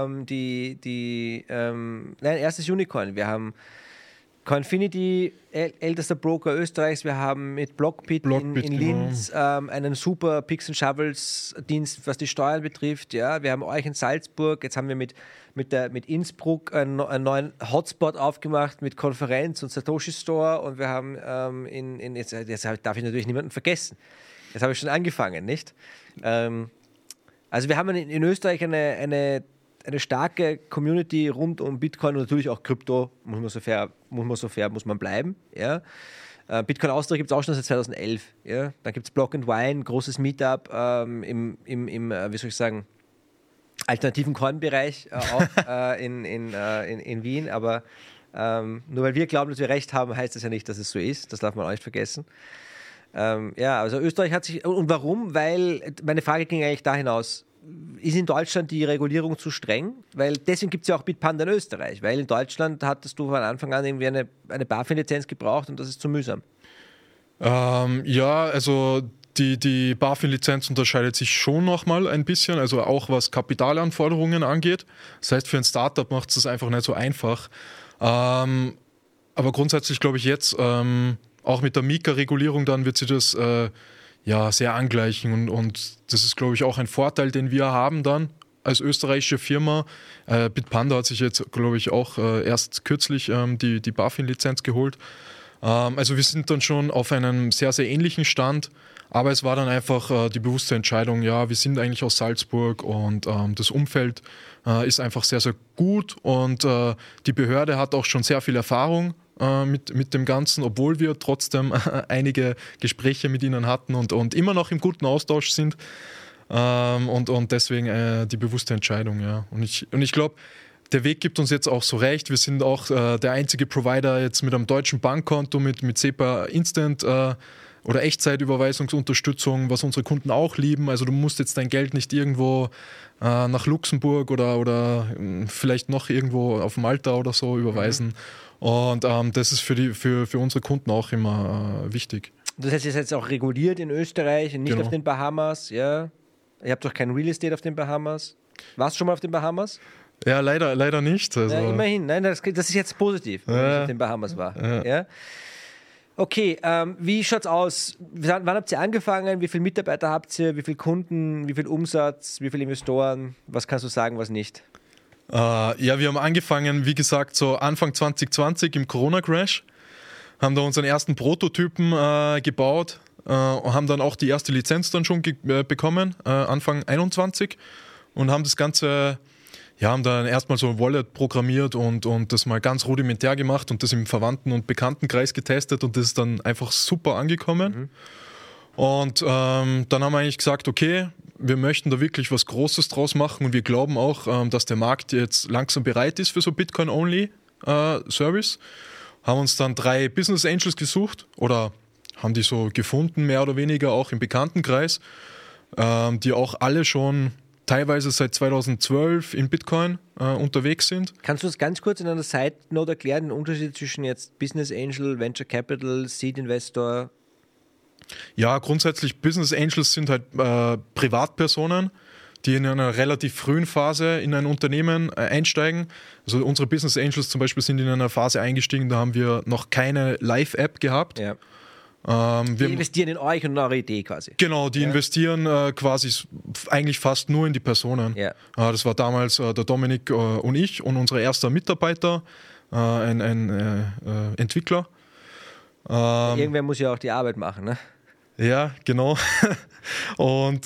Erstes Unicorn. Wir haben Coinfinity, ältester Broker Österreichs. Wir haben mit Blockbit in Linz einen super Picks and Shovels Dienst, was die Steuern betrifft. Ja, wir haben euch in Salzburg. Jetzt haben wir mit Innsbruck einen neuen Hotspot aufgemacht mit Konferenz und Satoshi Store. Und wir haben jetzt darf ich natürlich niemanden vergessen. Jetzt habe ich schon angefangen, nicht? Also wir haben in Österreich eine starke Community rund um Bitcoin und natürlich auch Krypto, muss man bleiben. Ja. Bitcoin Austria gibt es auch schon seit 2011. Ja. Dann gibt es Block and Wine, großes Meetup im wie soll ich sagen, alternativen Coin-Bereich auch in Wien. Aber nur weil wir glauben, dass wir recht haben, heißt das ja nicht, dass es so ist. Das darf man auch nicht vergessen. Also Österreich hat sich... Und warum? Weil meine Frage ging eigentlich da hinaus, ist in Deutschland die Regulierung zu streng? Weil deswegen gibt es ja auch Bitpanda in Österreich, weil in Deutschland hattest du von Anfang an irgendwie eine BaFin-Lizenz gebraucht und das ist zu mühsam. Also die BaFin-Lizenz unterscheidet sich schon nochmal ein bisschen, also auch was Kapitalanforderungen angeht. Das heißt, für ein Startup macht es das einfach nicht so einfach. Aber grundsätzlich glaube ich jetzt, auch mit der Mika-Regulierung dann wird sie das sehr angleichen und das ist, glaube ich, auch ein Vorteil, den wir haben dann als österreichische Firma. Bitpanda hat sich jetzt, glaube ich, auch erst kürzlich die BaFin-Lizenz geholt. Also wir sind dann schon auf einem sehr, sehr ähnlichen Stand, aber es war dann einfach die bewusste Entscheidung, ja, wir sind eigentlich aus Salzburg und das Umfeld ist einfach sehr, sehr gut und die Behörde hat auch schon sehr viel Erfahrung mit dem Ganzen, obwohl wir trotzdem einige Gespräche mit ihnen hatten und immer noch im guten Austausch sind und deswegen die bewusste Entscheidung, ja. Und ich glaube, der Weg gibt uns jetzt auch so recht. Wir sind auch der einzige Provider jetzt mit einem deutschen Bankkonto, mit SEPA Instant oder Echtzeitüberweisungsunterstützung, was unsere Kunden auch lieben. Also du musst jetzt dein Geld nicht irgendwo nach Luxemburg oder vielleicht noch irgendwo auf Malta oder so überweisen. Und das ist für unsere Kunden auch immer wichtig. Das heißt, ihr seid jetzt auch reguliert in Österreich und nicht auf den Bahamas, ja? Ihr habt doch kein Real Estate auf den Bahamas. Warst du schon mal auf den Bahamas? Ja, leider nicht. Also. Ja, immerhin. Nein, das ist jetzt positiv, wenn ich auf den Bahamas war. Ja? Okay, wie schaut's aus? Wann habt ihr angefangen? Wie viele Mitarbeiter habt ihr? Wie viele Kunden? Wie viel Umsatz? Wie viele Investoren? Was kannst du sagen, was nicht? Ja, wir haben angefangen, wie gesagt, so Anfang 2020 im Corona-Crash, haben da unseren ersten Prototypen gebaut und haben dann auch die erste Lizenz dann schon bekommen, Anfang 21, und haben das Ganze, ja, haben dann erstmal so ein Wallet programmiert und das mal ganz rudimentär gemacht und das im Verwandten- und Bekanntenkreis getestet und das ist dann einfach super angekommen. Und dann haben wir eigentlich gesagt, okay, wir möchten da wirklich was Großes draus machen und wir glauben auch, dass der Markt jetzt langsam bereit ist für so Bitcoin-Only-Service. Haben uns dann 3 Business Angels gesucht oder haben die so gefunden, mehr oder weniger auch im Bekanntenkreis, die auch alle schon teilweise seit 2012 in Bitcoin unterwegs sind. Kannst du uns ganz kurz in einer Side Note erklären, den Unterschied zwischen jetzt Business Angel, Venture Capital, Seed Investor? Ja, grundsätzlich Business Angels sind halt Privatpersonen, die in einer relativ frühen Phase in ein Unternehmen einsteigen. Also unsere Business Angels zum Beispiel sind in einer Phase eingestiegen, da haben wir noch keine Live-App gehabt. Ja. Die investieren in euch und in eure Idee quasi. Genau, die investieren quasi eigentlich fast nur in die Personen. Ja. Das war damals der Dominik und ich und unser erster Mitarbeiter, ein Entwickler. Irgendwer muss ja auch die Arbeit machen, ne? Ja, genau. Und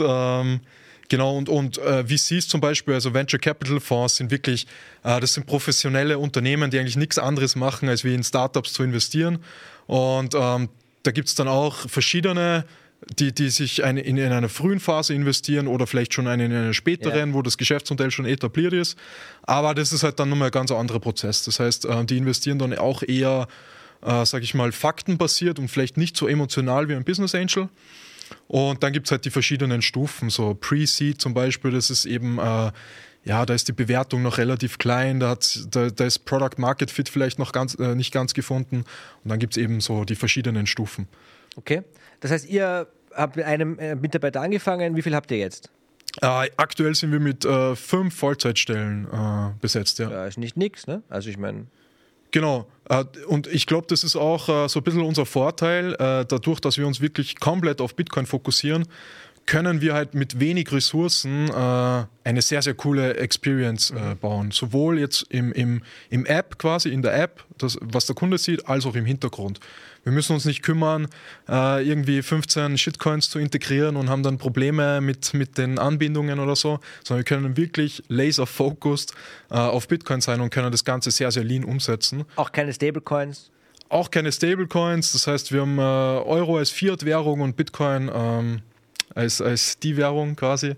genau, und VCs zum Beispiel, also Venture Capital Fonds sind wirklich, das sind professionelle Unternehmen, die eigentlich nichts anderes machen, als wie in Startups zu investieren. Und da gibt es dann auch verschiedene, die sich in einer frühen Phase investieren oder vielleicht schon in einer späteren, wo das Geschäftsmodell schon etabliert ist. Aber das ist halt dann nochmal ein ganz anderer Prozess. Das heißt, die investieren dann auch eher, sage ich mal, faktenbasiert und vielleicht nicht so emotional wie ein Business Angel. Und dann gibt es halt die verschiedenen Stufen, so Pre-Seed zum Beispiel, das ist eben, ja, da ist die Bewertung noch relativ klein, da ist Product Market Fit vielleicht noch nicht ganz gefunden und dann gibt es eben so die verschiedenen Stufen. Okay, das heißt, ihr habt mit einem Mitarbeiter angefangen, wie viel habt ihr jetzt? Aktuell sind wir mit 5 Vollzeitstellen besetzt, ja. Ja, ist nicht nix, ne? Also ich meine... Genau, und ich glaube, das ist auch so ein bisschen unser Vorteil, dadurch, dass wir uns wirklich komplett auf Bitcoin fokussieren, können wir halt mit wenig Ressourcen eine sehr, sehr coole Experience bauen. Sowohl jetzt im App quasi, in der App, was der Kunde sieht, als auch im Hintergrund. Wir müssen uns nicht kümmern, irgendwie 15 Shitcoins zu integrieren und haben dann Probleme mit den Anbindungen oder so, sondern wir können wirklich laser-focused auf Bitcoin sein und können das Ganze sehr, sehr lean umsetzen. Auch keine Stablecoins? Auch keine Stablecoins, das heißt, wir haben Euro als Fiat-Währung und Bitcoin als die Währung quasi.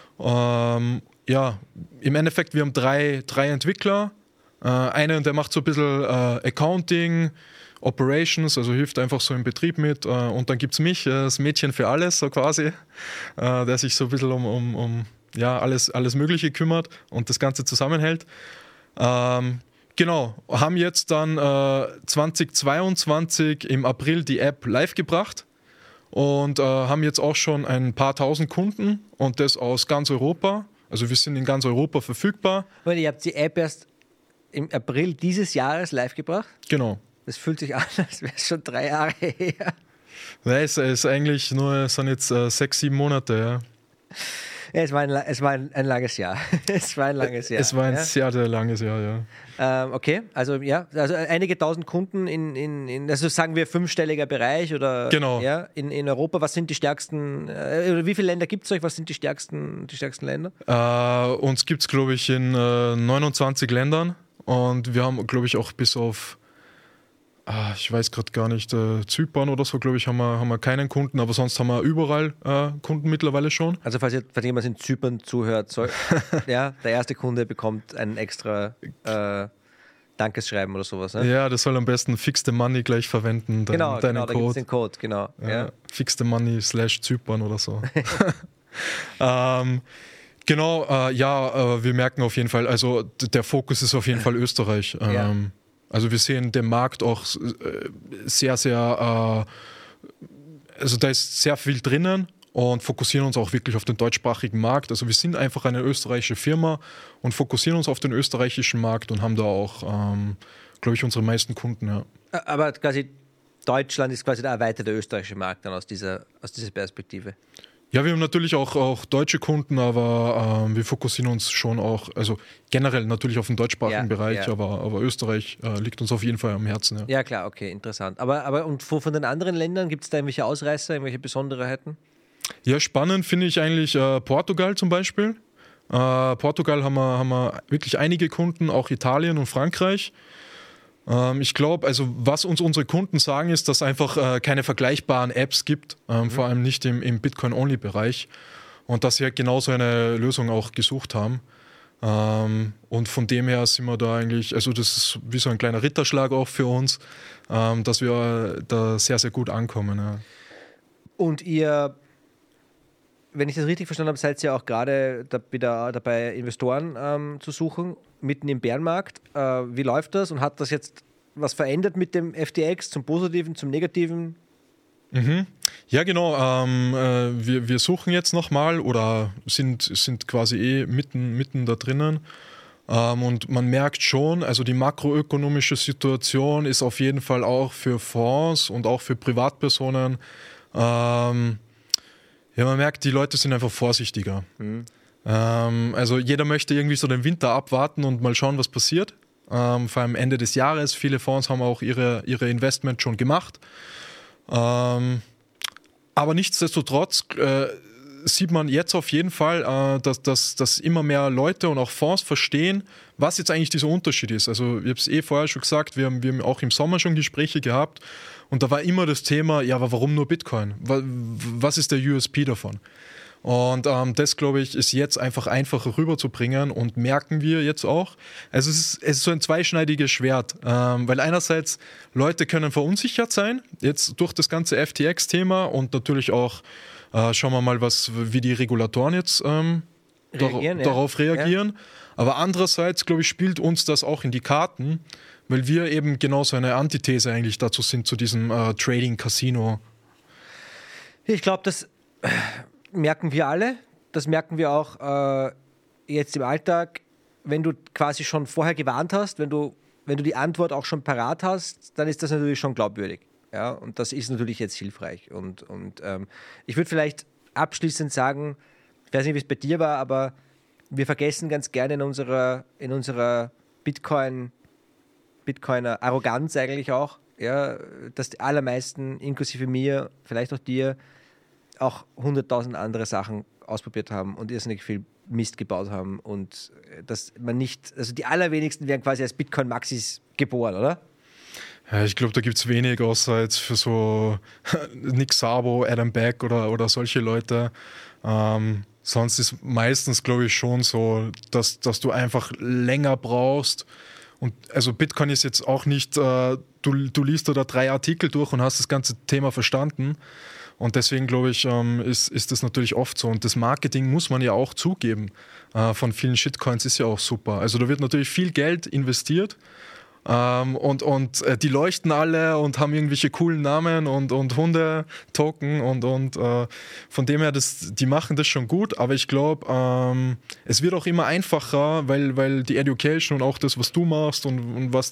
Ja, im Endeffekt, wir haben drei Entwickler. Einer, der macht so ein bisschen Accounting, Operations, also hilft einfach so im Betrieb mit. Und dann gibt es mich, das Mädchen für alles, so quasi, der sich so ein bisschen um ja, alles Mögliche kümmert und das Ganze zusammenhält. Genau, haben jetzt dann 2022 im April die App live gebracht. Und haben jetzt auch schon ein paar tausend Kunden und das aus ganz Europa. Also wir sind in ganz Europa verfügbar. Und ihr habt die App erst im April dieses Jahres live gebracht? Genau. Das fühlt sich an, als wäre es schon 3 Jahre her. Nein, es ist eigentlich nur, es sind jetzt 6, 7 Monate, ja. Ja, es war ein langes Jahr. Es war ein langes Jahr. Es war ein sehr, sehr langes Jahr, ja. Okay, also ja, also einige tausend Kunden in also sagen wir 5-stelliger Bereich oder genau. Ja, in Europa. Was sind die stärksten, wie viele Länder gibt es euch? Was sind die stärksten Länder? Uns gibt es, glaube ich, in 29 Ländern und wir haben, glaube ich, auch bis auf ich weiß gerade gar nicht, Zypern oder so, glaube ich, haben wir keinen Kunden, aber sonst haben wir überall Kunden mittlerweile schon. Also falls jemand in Zypern zuhört, ja, der erste Kunde bekommt ein extra Dankesschreiben oder sowas. Ne? Ja, das soll am besten Fix the Money gleich verwenden, deinen da Code. Gibt es den Code, genau. Ja. Fix the Money /Zypern oder so. Genau, wir merken auf jeden Fall, also der Fokus ist auf jeden Fall Österreich. Ja. Also wir sehen den Markt auch sehr, sehr, also da ist sehr viel drinnen und fokussieren uns auch wirklich auf den deutschsprachigen Markt. Also wir sind einfach eine österreichische Firma und fokussieren uns auf den österreichischen Markt und haben da auch, glaube ich, unsere meisten Kunden. Ja. Aber quasi Deutschland ist quasi der erweiterte österreichische Markt dann aus dieser Perspektive. Ja, wir haben natürlich auch deutsche Kunden, aber wir fokussieren uns schon auch, also generell natürlich auf den deutschsprachigen Bereich, aber Österreich liegt uns auf jeden Fall am Herzen. Ja klar, okay, interessant. Aber und von den anderen Ländern, gibt es da irgendwelche Ausreißer, irgendwelche Besonderheiten? Ja, spannend finde ich eigentlich Portugal zum Beispiel. Portugal haben wir wirklich einige Kunden, auch Italien und Frankreich. Ich glaube, also was uns unsere Kunden sagen, ist, dass es einfach keine vergleichbaren Apps gibt, vor allem nicht im Bitcoin-Only-Bereich, und dass sie halt genauso eine Lösung auch gesucht haben. Und von dem her sind wir da eigentlich, also das ist wie so ein kleiner Ritterschlag auch für uns, dass wir da sehr, sehr gut ankommen. Ja. Und ihr, wenn ich das richtig verstanden habe, seid ihr auch gerade wieder dabei, Investoren zu suchen, mitten im Bärenmarkt. Wie läuft das und hat das jetzt was verändert mit dem FTX, zum Positiven, zum Negativen? Ja, genau. Wir suchen jetzt nochmal oder sind quasi mitten da drinnen. Und man merkt schon, also die makroökonomische Situation ist auf jeden Fall auch für Fonds und auch für Privatpersonen, ja, man merkt, die Leute sind einfach vorsichtiger. Also jeder möchte irgendwie so den Winter abwarten und mal schauen, was passiert. Vor allem Ende des Jahres. Viele Fonds haben auch ihre Investment schon gemacht. Aber nichtsdestotrotz sieht man jetzt auf jeden Fall, dass immer mehr Leute und auch Fonds verstehen, was jetzt eigentlich dieser Unterschied ist. Also ich habe es vorher schon gesagt, wir haben auch im Sommer schon Gespräche gehabt und da war immer das Thema, ja, aber warum nur Bitcoin? Was ist der USP davon? Und das, glaube ich, ist jetzt einfacher rüberzubringen und merken wir jetzt auch. Also es ist so ein zweischneidiges Schwert, weil einerseits Leute können verunsichert sein, jetzt durch das ganze FTX-Thema und natürlich auch, schauen wir mal, wie die Regulatoren jetzt darauf reagieren. Ja. Aber andererseits, glaube ich, spielt uns das auch in die Karten, weil wir eben genauso eine Antithese eigentlich dazu sind, zu diesem Trading-Casino. Ich glaube, das merken wir alle. Das merken wir auch jetzt im Alltag. Wenn du quasi schon vorher gewarnt hast, wenn du die Antwort auch schon parat hast, dann ist das natürlich schon glaubwürdig. Ja? Und das ist natürlich jetzt hilfreich. Und ich würde vielleicht abschließend sagen, ich weiß nicht, wie es bei dir war, aber wir vergessen ganz gerne in unserer Bitcoiner Arroganz eigentlich auch, ja, dass die allermeisten, inklusive mir, vielleicht auch dir, auch 100.000 andere Sachen ausprobiert haben und irrsinnig viel Mist gebaut haben und dass man nicht, also die allerwenigsten werden quasi als Bitcoin-Maxis geboren, oder? Ja, ich glaube, da gibt es wenig, außer jetzt für so Nick Szabo, Adam Back oder solche Leute. Sonst ist meistens, glaube ich, schon so, dass du einfach länger brauchst. Und also Bitcoin ist jetzt auch nicht, du liest da 3 Artikel durch und hast das ganze Thema verstanden. Und deswegen, glaube ich, ist das natürlich oft so. Und das Marketing muss man ja auch zugeben. Von vielen Shitcoins ist ja auch super. Also da wird natürlich viel Geld investiert. Und die leuchten alle und haben irgendwelche coolen Namen und Hunde-Token und von dem her, die machen das schon gut, aber ich glaube, es wird auch immer einfacher, weil die Education und auch das, was du machst und was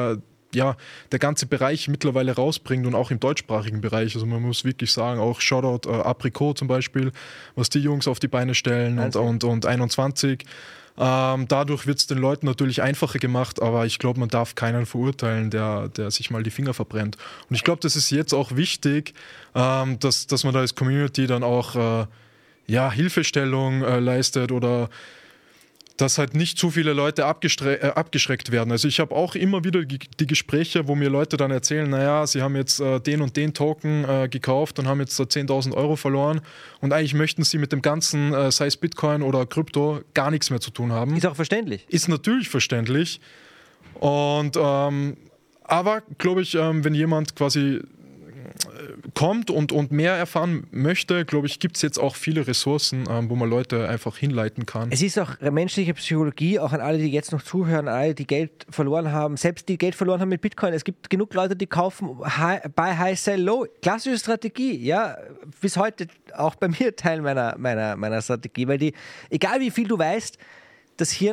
der ganze Bereich mittlerweile rausbringt und auch im deutschsprachigen Bereich, also man muss wirklich sagen, auch Shoutout Apricot zum Beispiel, was die Jungs auf die Beine stellen und 21. Dadurch wird es den Leuten natürlich einfacher gemacht, aber ich glaube, man darf keinen verurteilen, der sich mal die Finger verbrennt. Und ich glaube, das ist jetzt auch wichtig, dass man da als Community dann auch Hilfestellung leistet oder dass halt nicht zu viele Leute abgeschreckt werden. Also ich habe auch immer wieder die Gespräche, wo mir Leute dann erzählen, naja, sie haben jetzt den und den Token gekauft und haben jetzt 10.000 Euro verloren und eigentlich möchten sie mit dem ganzen, sei es Bitcoin oder Krypto, gar nichts mehr zu tun haben. Ist auch verständlich. Ist natürlich verständlich. Und aber, glaube ich, wenn jemand quasi kommt und mehr erfahren möchte, glaube ich, gibt es jetzt auch viele Ressourcen, wo man Leute einfach hinleiten kann. Es ist auch menschliche Psychologie, auch an alle, die jetzt noch zuhören, alle, die Geld verloren haben, selbst die Geld verloren haben mit Bitcoin. Es gibt genug Leute, die kaufen buy high, sell low. Klassische Strategie, ja, bis heute auch bei mir Teil meiner Strategie, weil egal wie viel du weißt, das Hirn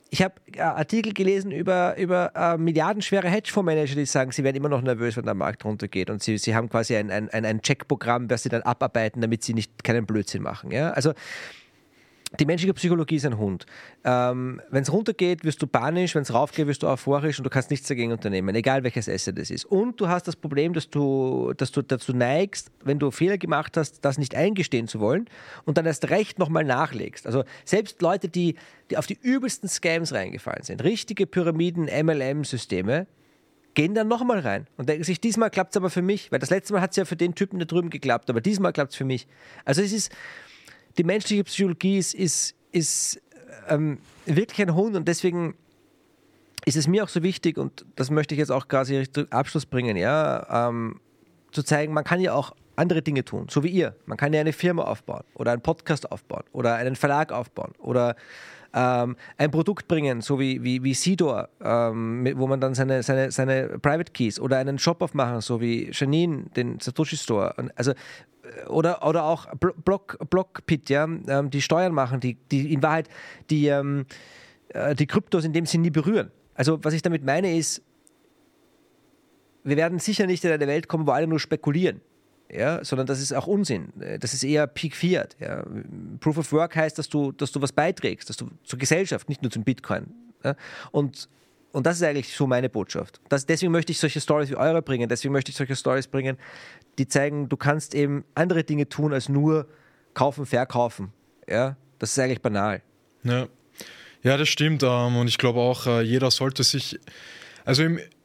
ich habe Artikel gelesen über milliardenschwere Hedgefondsmanager, die sagen, sie werden immer noch nervös, wenn der Markt runtergeht und sie haben quasi ein Checkprogramm, das sie dann abarbeiten, damit sie nicht keinen Blödsinn machen. Ja? Also die menschliche Psychologie ist ein Hund. Wenn es runtergeht, wirst du panisch, wenn es raufgeht, wirst du euphorisch und du kannst nichts dagegen unternehmen, egal welches Asset es ist. Und du hast das Problem, dass du dazu neigst, wenn du Fehler gemacht hast, das nicht eingestehen zu wollen und dann erst recht nochmal nachlegst. Also selbst Leute, die auf die übelsten Scams reingefallen sind, richtige Pyramiden, MLM-Systeme, gehen dann nochmal rein und denken sich, diesmal klappt es aber für mich, weil das letzte Mal hat es ja für den Typen da drüben geklappt, aber diesmal klappt es für mich. Also die menschliche Psychologie ist wirklich ein Hund und deswegen ist es mir auch so wichtig und das möchte ich jetzt auch quasi Richtung Abschluss bringen, ja, zu zeigen, man kann ja auch andere Dinge tun, so wie ihr. Man kann ja eine Firma aufbauen oder einen Podcast aufbauen oder einen Verlag aufbauen oder ein Produkt bringen, so wie Sidor, wo man dann seine Private Keys oder einen Shop aufmachen, so wie Janine, den Satoshi Store. Also oder auch Blockpit, ja, die Steuern machen, die in Wahrheit die Kryptos in dem Sinn nie berühren. Also was ich damit meine ist, wir werden sicher nicht in eine Welt kommen, wo alle nur spekulieren, ja, sondern das ist auch Unsinn. Das ist eher Peak Fiat. Ja. Proof of Work heißt, dass du was beiträgst, dass du zur Gesellschaft, nicht nur zum Bitcoin. Ja. Und das ist eigentlich so meine Botschaft. Deswegen möchte ich solche Stories wie eure bringen. Deswegen möchte ich solche Stories bringen, die zeigen, du kannst eben andere Dinge tun, als nur kaufen, verkaufen. Ja, das ist eigentlich banal. Ja, das stimmt. Und ich glaube auch, jeder sollte sich, also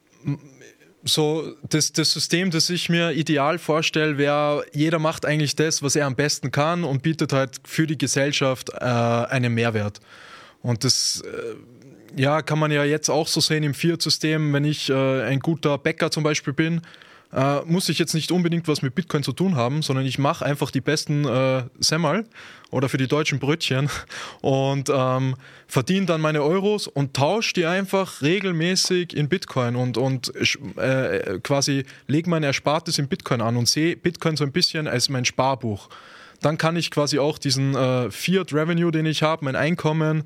das System, das ich mir ideal vorstelle, wäre, jeder macht eigentlich das, was er am besten kann und bietet halt für die Gesellschaft einen Mehrwert. Und das kann man ja jetzt auch so sehen im Fiat-System, wenn ich ein guter Bäcker zum Beispiel bin, muss ich jetzt nicht unbedingt was mit Bitcoin zu tun haben, sondern ich mache einfach die besten Semmel oder für die deutschen Brötchen und verdiene dann meine Euros und tausche die einfach regelmäßig in Bitcoin und quasi lege mein Erspartes in Bitcoin an und sehe Bitcoin so ein bisschen als mein Sparbuch. Dann kann ich quasi auch diesen Fiat-Revenue, den ich habe, mein Einkommen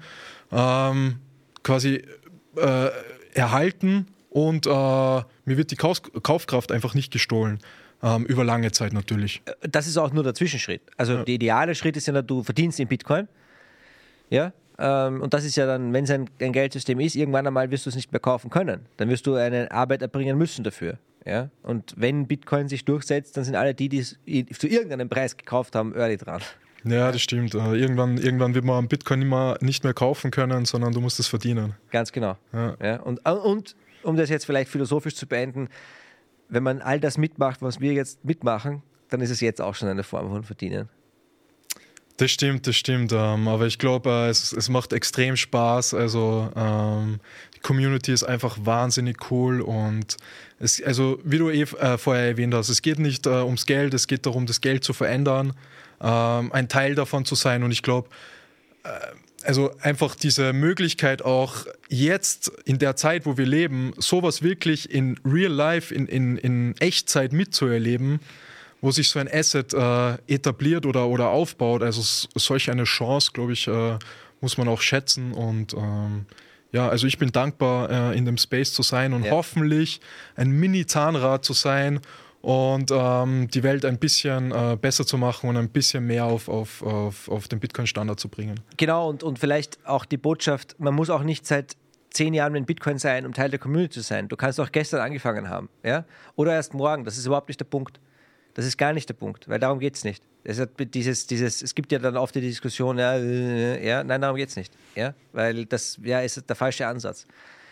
quasi erhalten und mir wird die Kaufkraft einfach nicht gestohlen. Über lange Zeit natürlich. Das ist auch nur der Zwischenschritt. Also der ideale Schritt ist ja, du verdienst in Bitcoin. Ja? Und das ist ja dann, wenn es ein Geldsystem ist, irgendwann einmal wirst du es nicht mehr kaufen können. Dann wirst du eine Arbeit erbringen müssen dafür. Ja? Und wenn Bitcoin sich durchsetzt, dann sind alle die es zu irgendeinem Preis gekauft haben, early dran. Ja, das stimmt. Irgendwann wird man Bitcoin nicht mehr kaufen können, sondern du musst es verdienen. Ganz genau. Ja? Und um das jetzt vielleicht philosophisch zu beenden, wenn man all das mitmacht, was wir jetzt mitmachen, dann ist es jetzt auch schon eine Form von Verdienen. Das stimmt. Aber ich glaube, es macht extrem Spaß. Also die Community ist einfach wahnsinnig cool und wie du vorher erwähnt hast, es geht nicht ums Geld, es geht darum, das Geld zu verändern, ein Teil davon zu sein. Und ich glaube, also einfach diese Möglichkeit auch jetzt in der Zeit, wo wir leben, sowas wirklich in real life, in Echtzeit mitzuerleben, wo sich so ein Asset etabliert oder aufbaut. Also solch eine Chance, glaube ich, muss man auch schätzen. Und also ich bin dankbar, in dem Space zu sein und hoffentlich ein Mini-Zahnrad zu sein und die Welt ein bisschen besser zu machen und ein bisschen mehr auf den Bitcoin-Standard zu bringen. Genau, und vielleicht auch die Botschaft, man muss auch nicht seit 10 Jahren mit Bitcoin sein, um Teil der Community zu sein. Du kannst auch gestern angefangen haben, ja? Oder erst morgen, das ist überhaupt nicht der Punkt. Das ist gar nicht der Punkt, weil darum geht es nicht. Es gibt ja dann oft die Diskussion, nein, darum geht es nicht. Ja? Weil das ist der falsche Ansatz.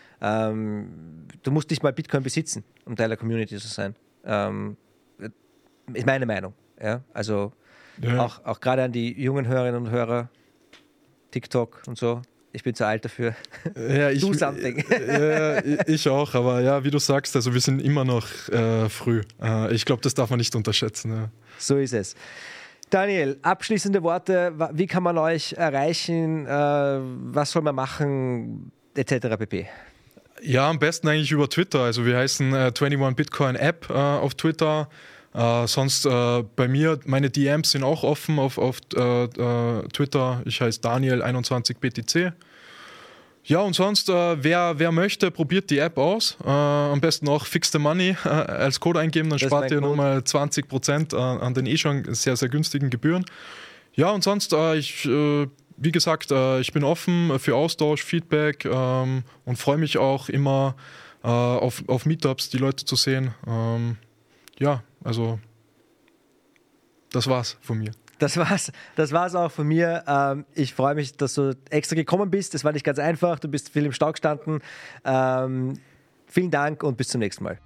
Du musst nicht mal Bitcoin besitzen, um Teil der Community zu sein. Ist meine Meinung. Ja? Also auch gerade an die jungen Hörerinnen und Hörer, TikTok und so. Ich bin zu alt dafür. Ja, Do something. Ich auch, aber ja, wie du sagst, also wir sind immer noch früh. Ich glaube, das darf man nicht unterschätzen. Ja. So ist es. Daniel, abschließende Worte. Wie kann man euch erreichen? Was soll man machen? Etc. pp. Ja, am besten eigentlich über Twitter. Also wir heißen 21 Bitcoin App auf Twitter. Sonst bei mir, meine DMs sind auch offen auf Twitter. Ich heiße Daniel21BTC. Ja, und sonst, wer möchte, probiert die App aus. Am besten auch Fix the Money als Code eingeben, dann spart ihr nochmal 20% an den schon sehr, sehr günstigen Gebühren. Ja, und sonst, wie gesagt, ich bin offen für Austausch, Feedback und freue mich auch immer auf Meetups, die Leute zu sehen. Ja, also das war's von mir. Das war's auch von mir. Ich freue mich, dass du extra gekommen bist. Das war nicht ganz einfach. Du bist viel im Stau gestanden. Vielen Dank und bis zum nächsten Mal.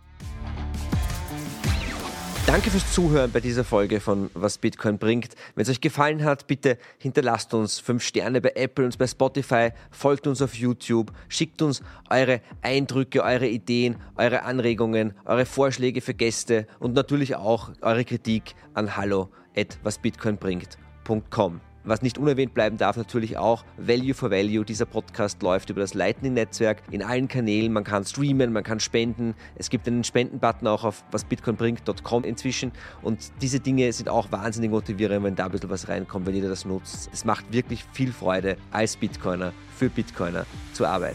Danke fürs Zuhören bei dieser Folge von Was Bitcoin bringt. Wenn es euch gefallen hat, bitte hinterlasst uns 5 Sterne bei Apple und bei Spotify, folgt uns auf YouTube, schickt uns eure Eindrücke, eure Ideen, eure Anregungen, eure Vorschläge für Gäste und natürlich auch eure Kritik an hallo@wasbitcoinbringt.com. Was nicht unerwähnt bleiben darf, natürlich auch Value for Value. Dieser Podcast läuft über das Lightning-Netzwerk in allen Kanälen. Man kann streamen, man kann spenden. Es gibt einen Spendenbutton auch auf wasbitcoinbringt.com inzwischen. Und diese Dinge sind auch wahnsinnig motivierend, wenn da ein bisschen was reinkommt, wenn jeder das nutzt. Es macht wirklich viel Freude, als Bitcoiner für Bitcoiner zu arbeiten.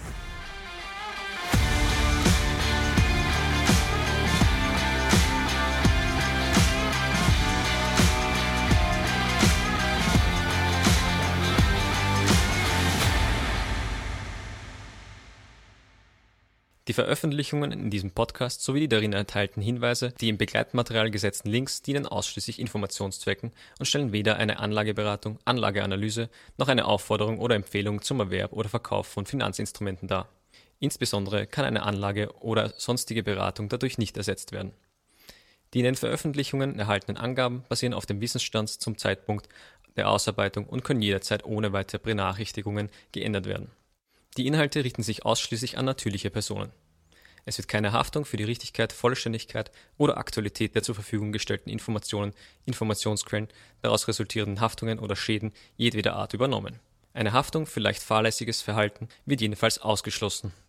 Die Veröffentlichungen in diesem Podcast sowie die darin enthaltenen Hinweise, die im Begleitmaterial gesetzten Links dienen ausschließlich Informationszwecken und stellen weder eine Anlageberatung, Anlageanalyse noch eine Aufforderung oder Empfehlung zum Erwerb oder Verkauf von Finanzinstrumenten dar. Insbesondere kann eine Anlage oder sonstige Beratung dadurch nicht ersetzt werden. Die in den Veröffentlichungen erhaltenen Angaben basieren auf dem Wissensstand zum Zeitpunkt der Ausarbeitung und können jederzeit ohne weitere Benachrichtigungen geändert werden. Die Inhalte richten sich ausschließlich an natürliche Personen. Es wird keine Haftung für die Richtigkeit, Vollständigkeit oder Aktualität der zur Verfügung gestellten Informationen, Informationsquellen, daraus resultierenden Haftungen oder Schäden jedweder Art übernommen. Eine Haftung für leicht fahrlässiges Verhalten wird jedenfalls ausgeschlossen.